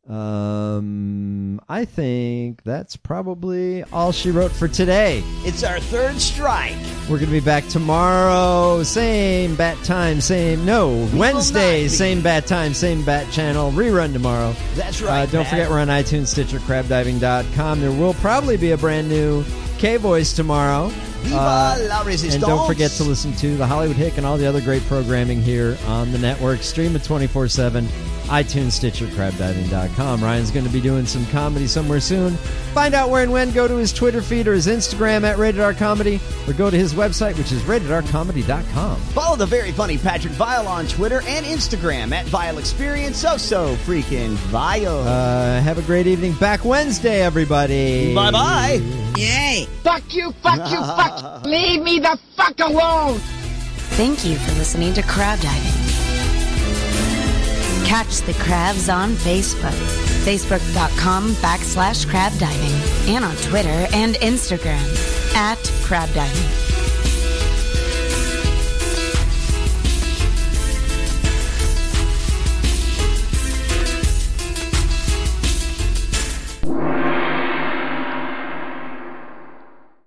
Um, I think that's probably all she wrote for today. It's our third strike. We're going to be back tomorrow, same bat time, same, no, We Wednesday, same bat time, same bat channel, rerun tomorrow. That's right, Uh, don't Pat. forget we're on iTunes, Stitcher, crab diving dot com. There will probably be a brand new K-Voice tomorrow. Viva la resistance. And don't forget to listen to the Hollywood Hick and all the other great programming here on the network. Stream it twenty-four seven. iTunes, Stitcher, crab diving dot com. Ryan's going to be doing some comedy somewhere soon. Find out where and when. Go to his Twitter feed or his Instagram at Rated R Comedy, or go to his website, which is rated r comedy dot com. Follow the very funny Patrick Vile on Twitter and Instagram at Vile Experience. So, so freaking Vile. Uh, have a great evening. Back Wednesday, everybody. Bye-bye. Yay! Fuck you, fuck you, fuck. Leave me the fuck alone. Thank you for listening to Crab Diving. Catch the crabs on Facebook, facebook.com backslash crab diving, and on Twitter and Instagram at crab diving.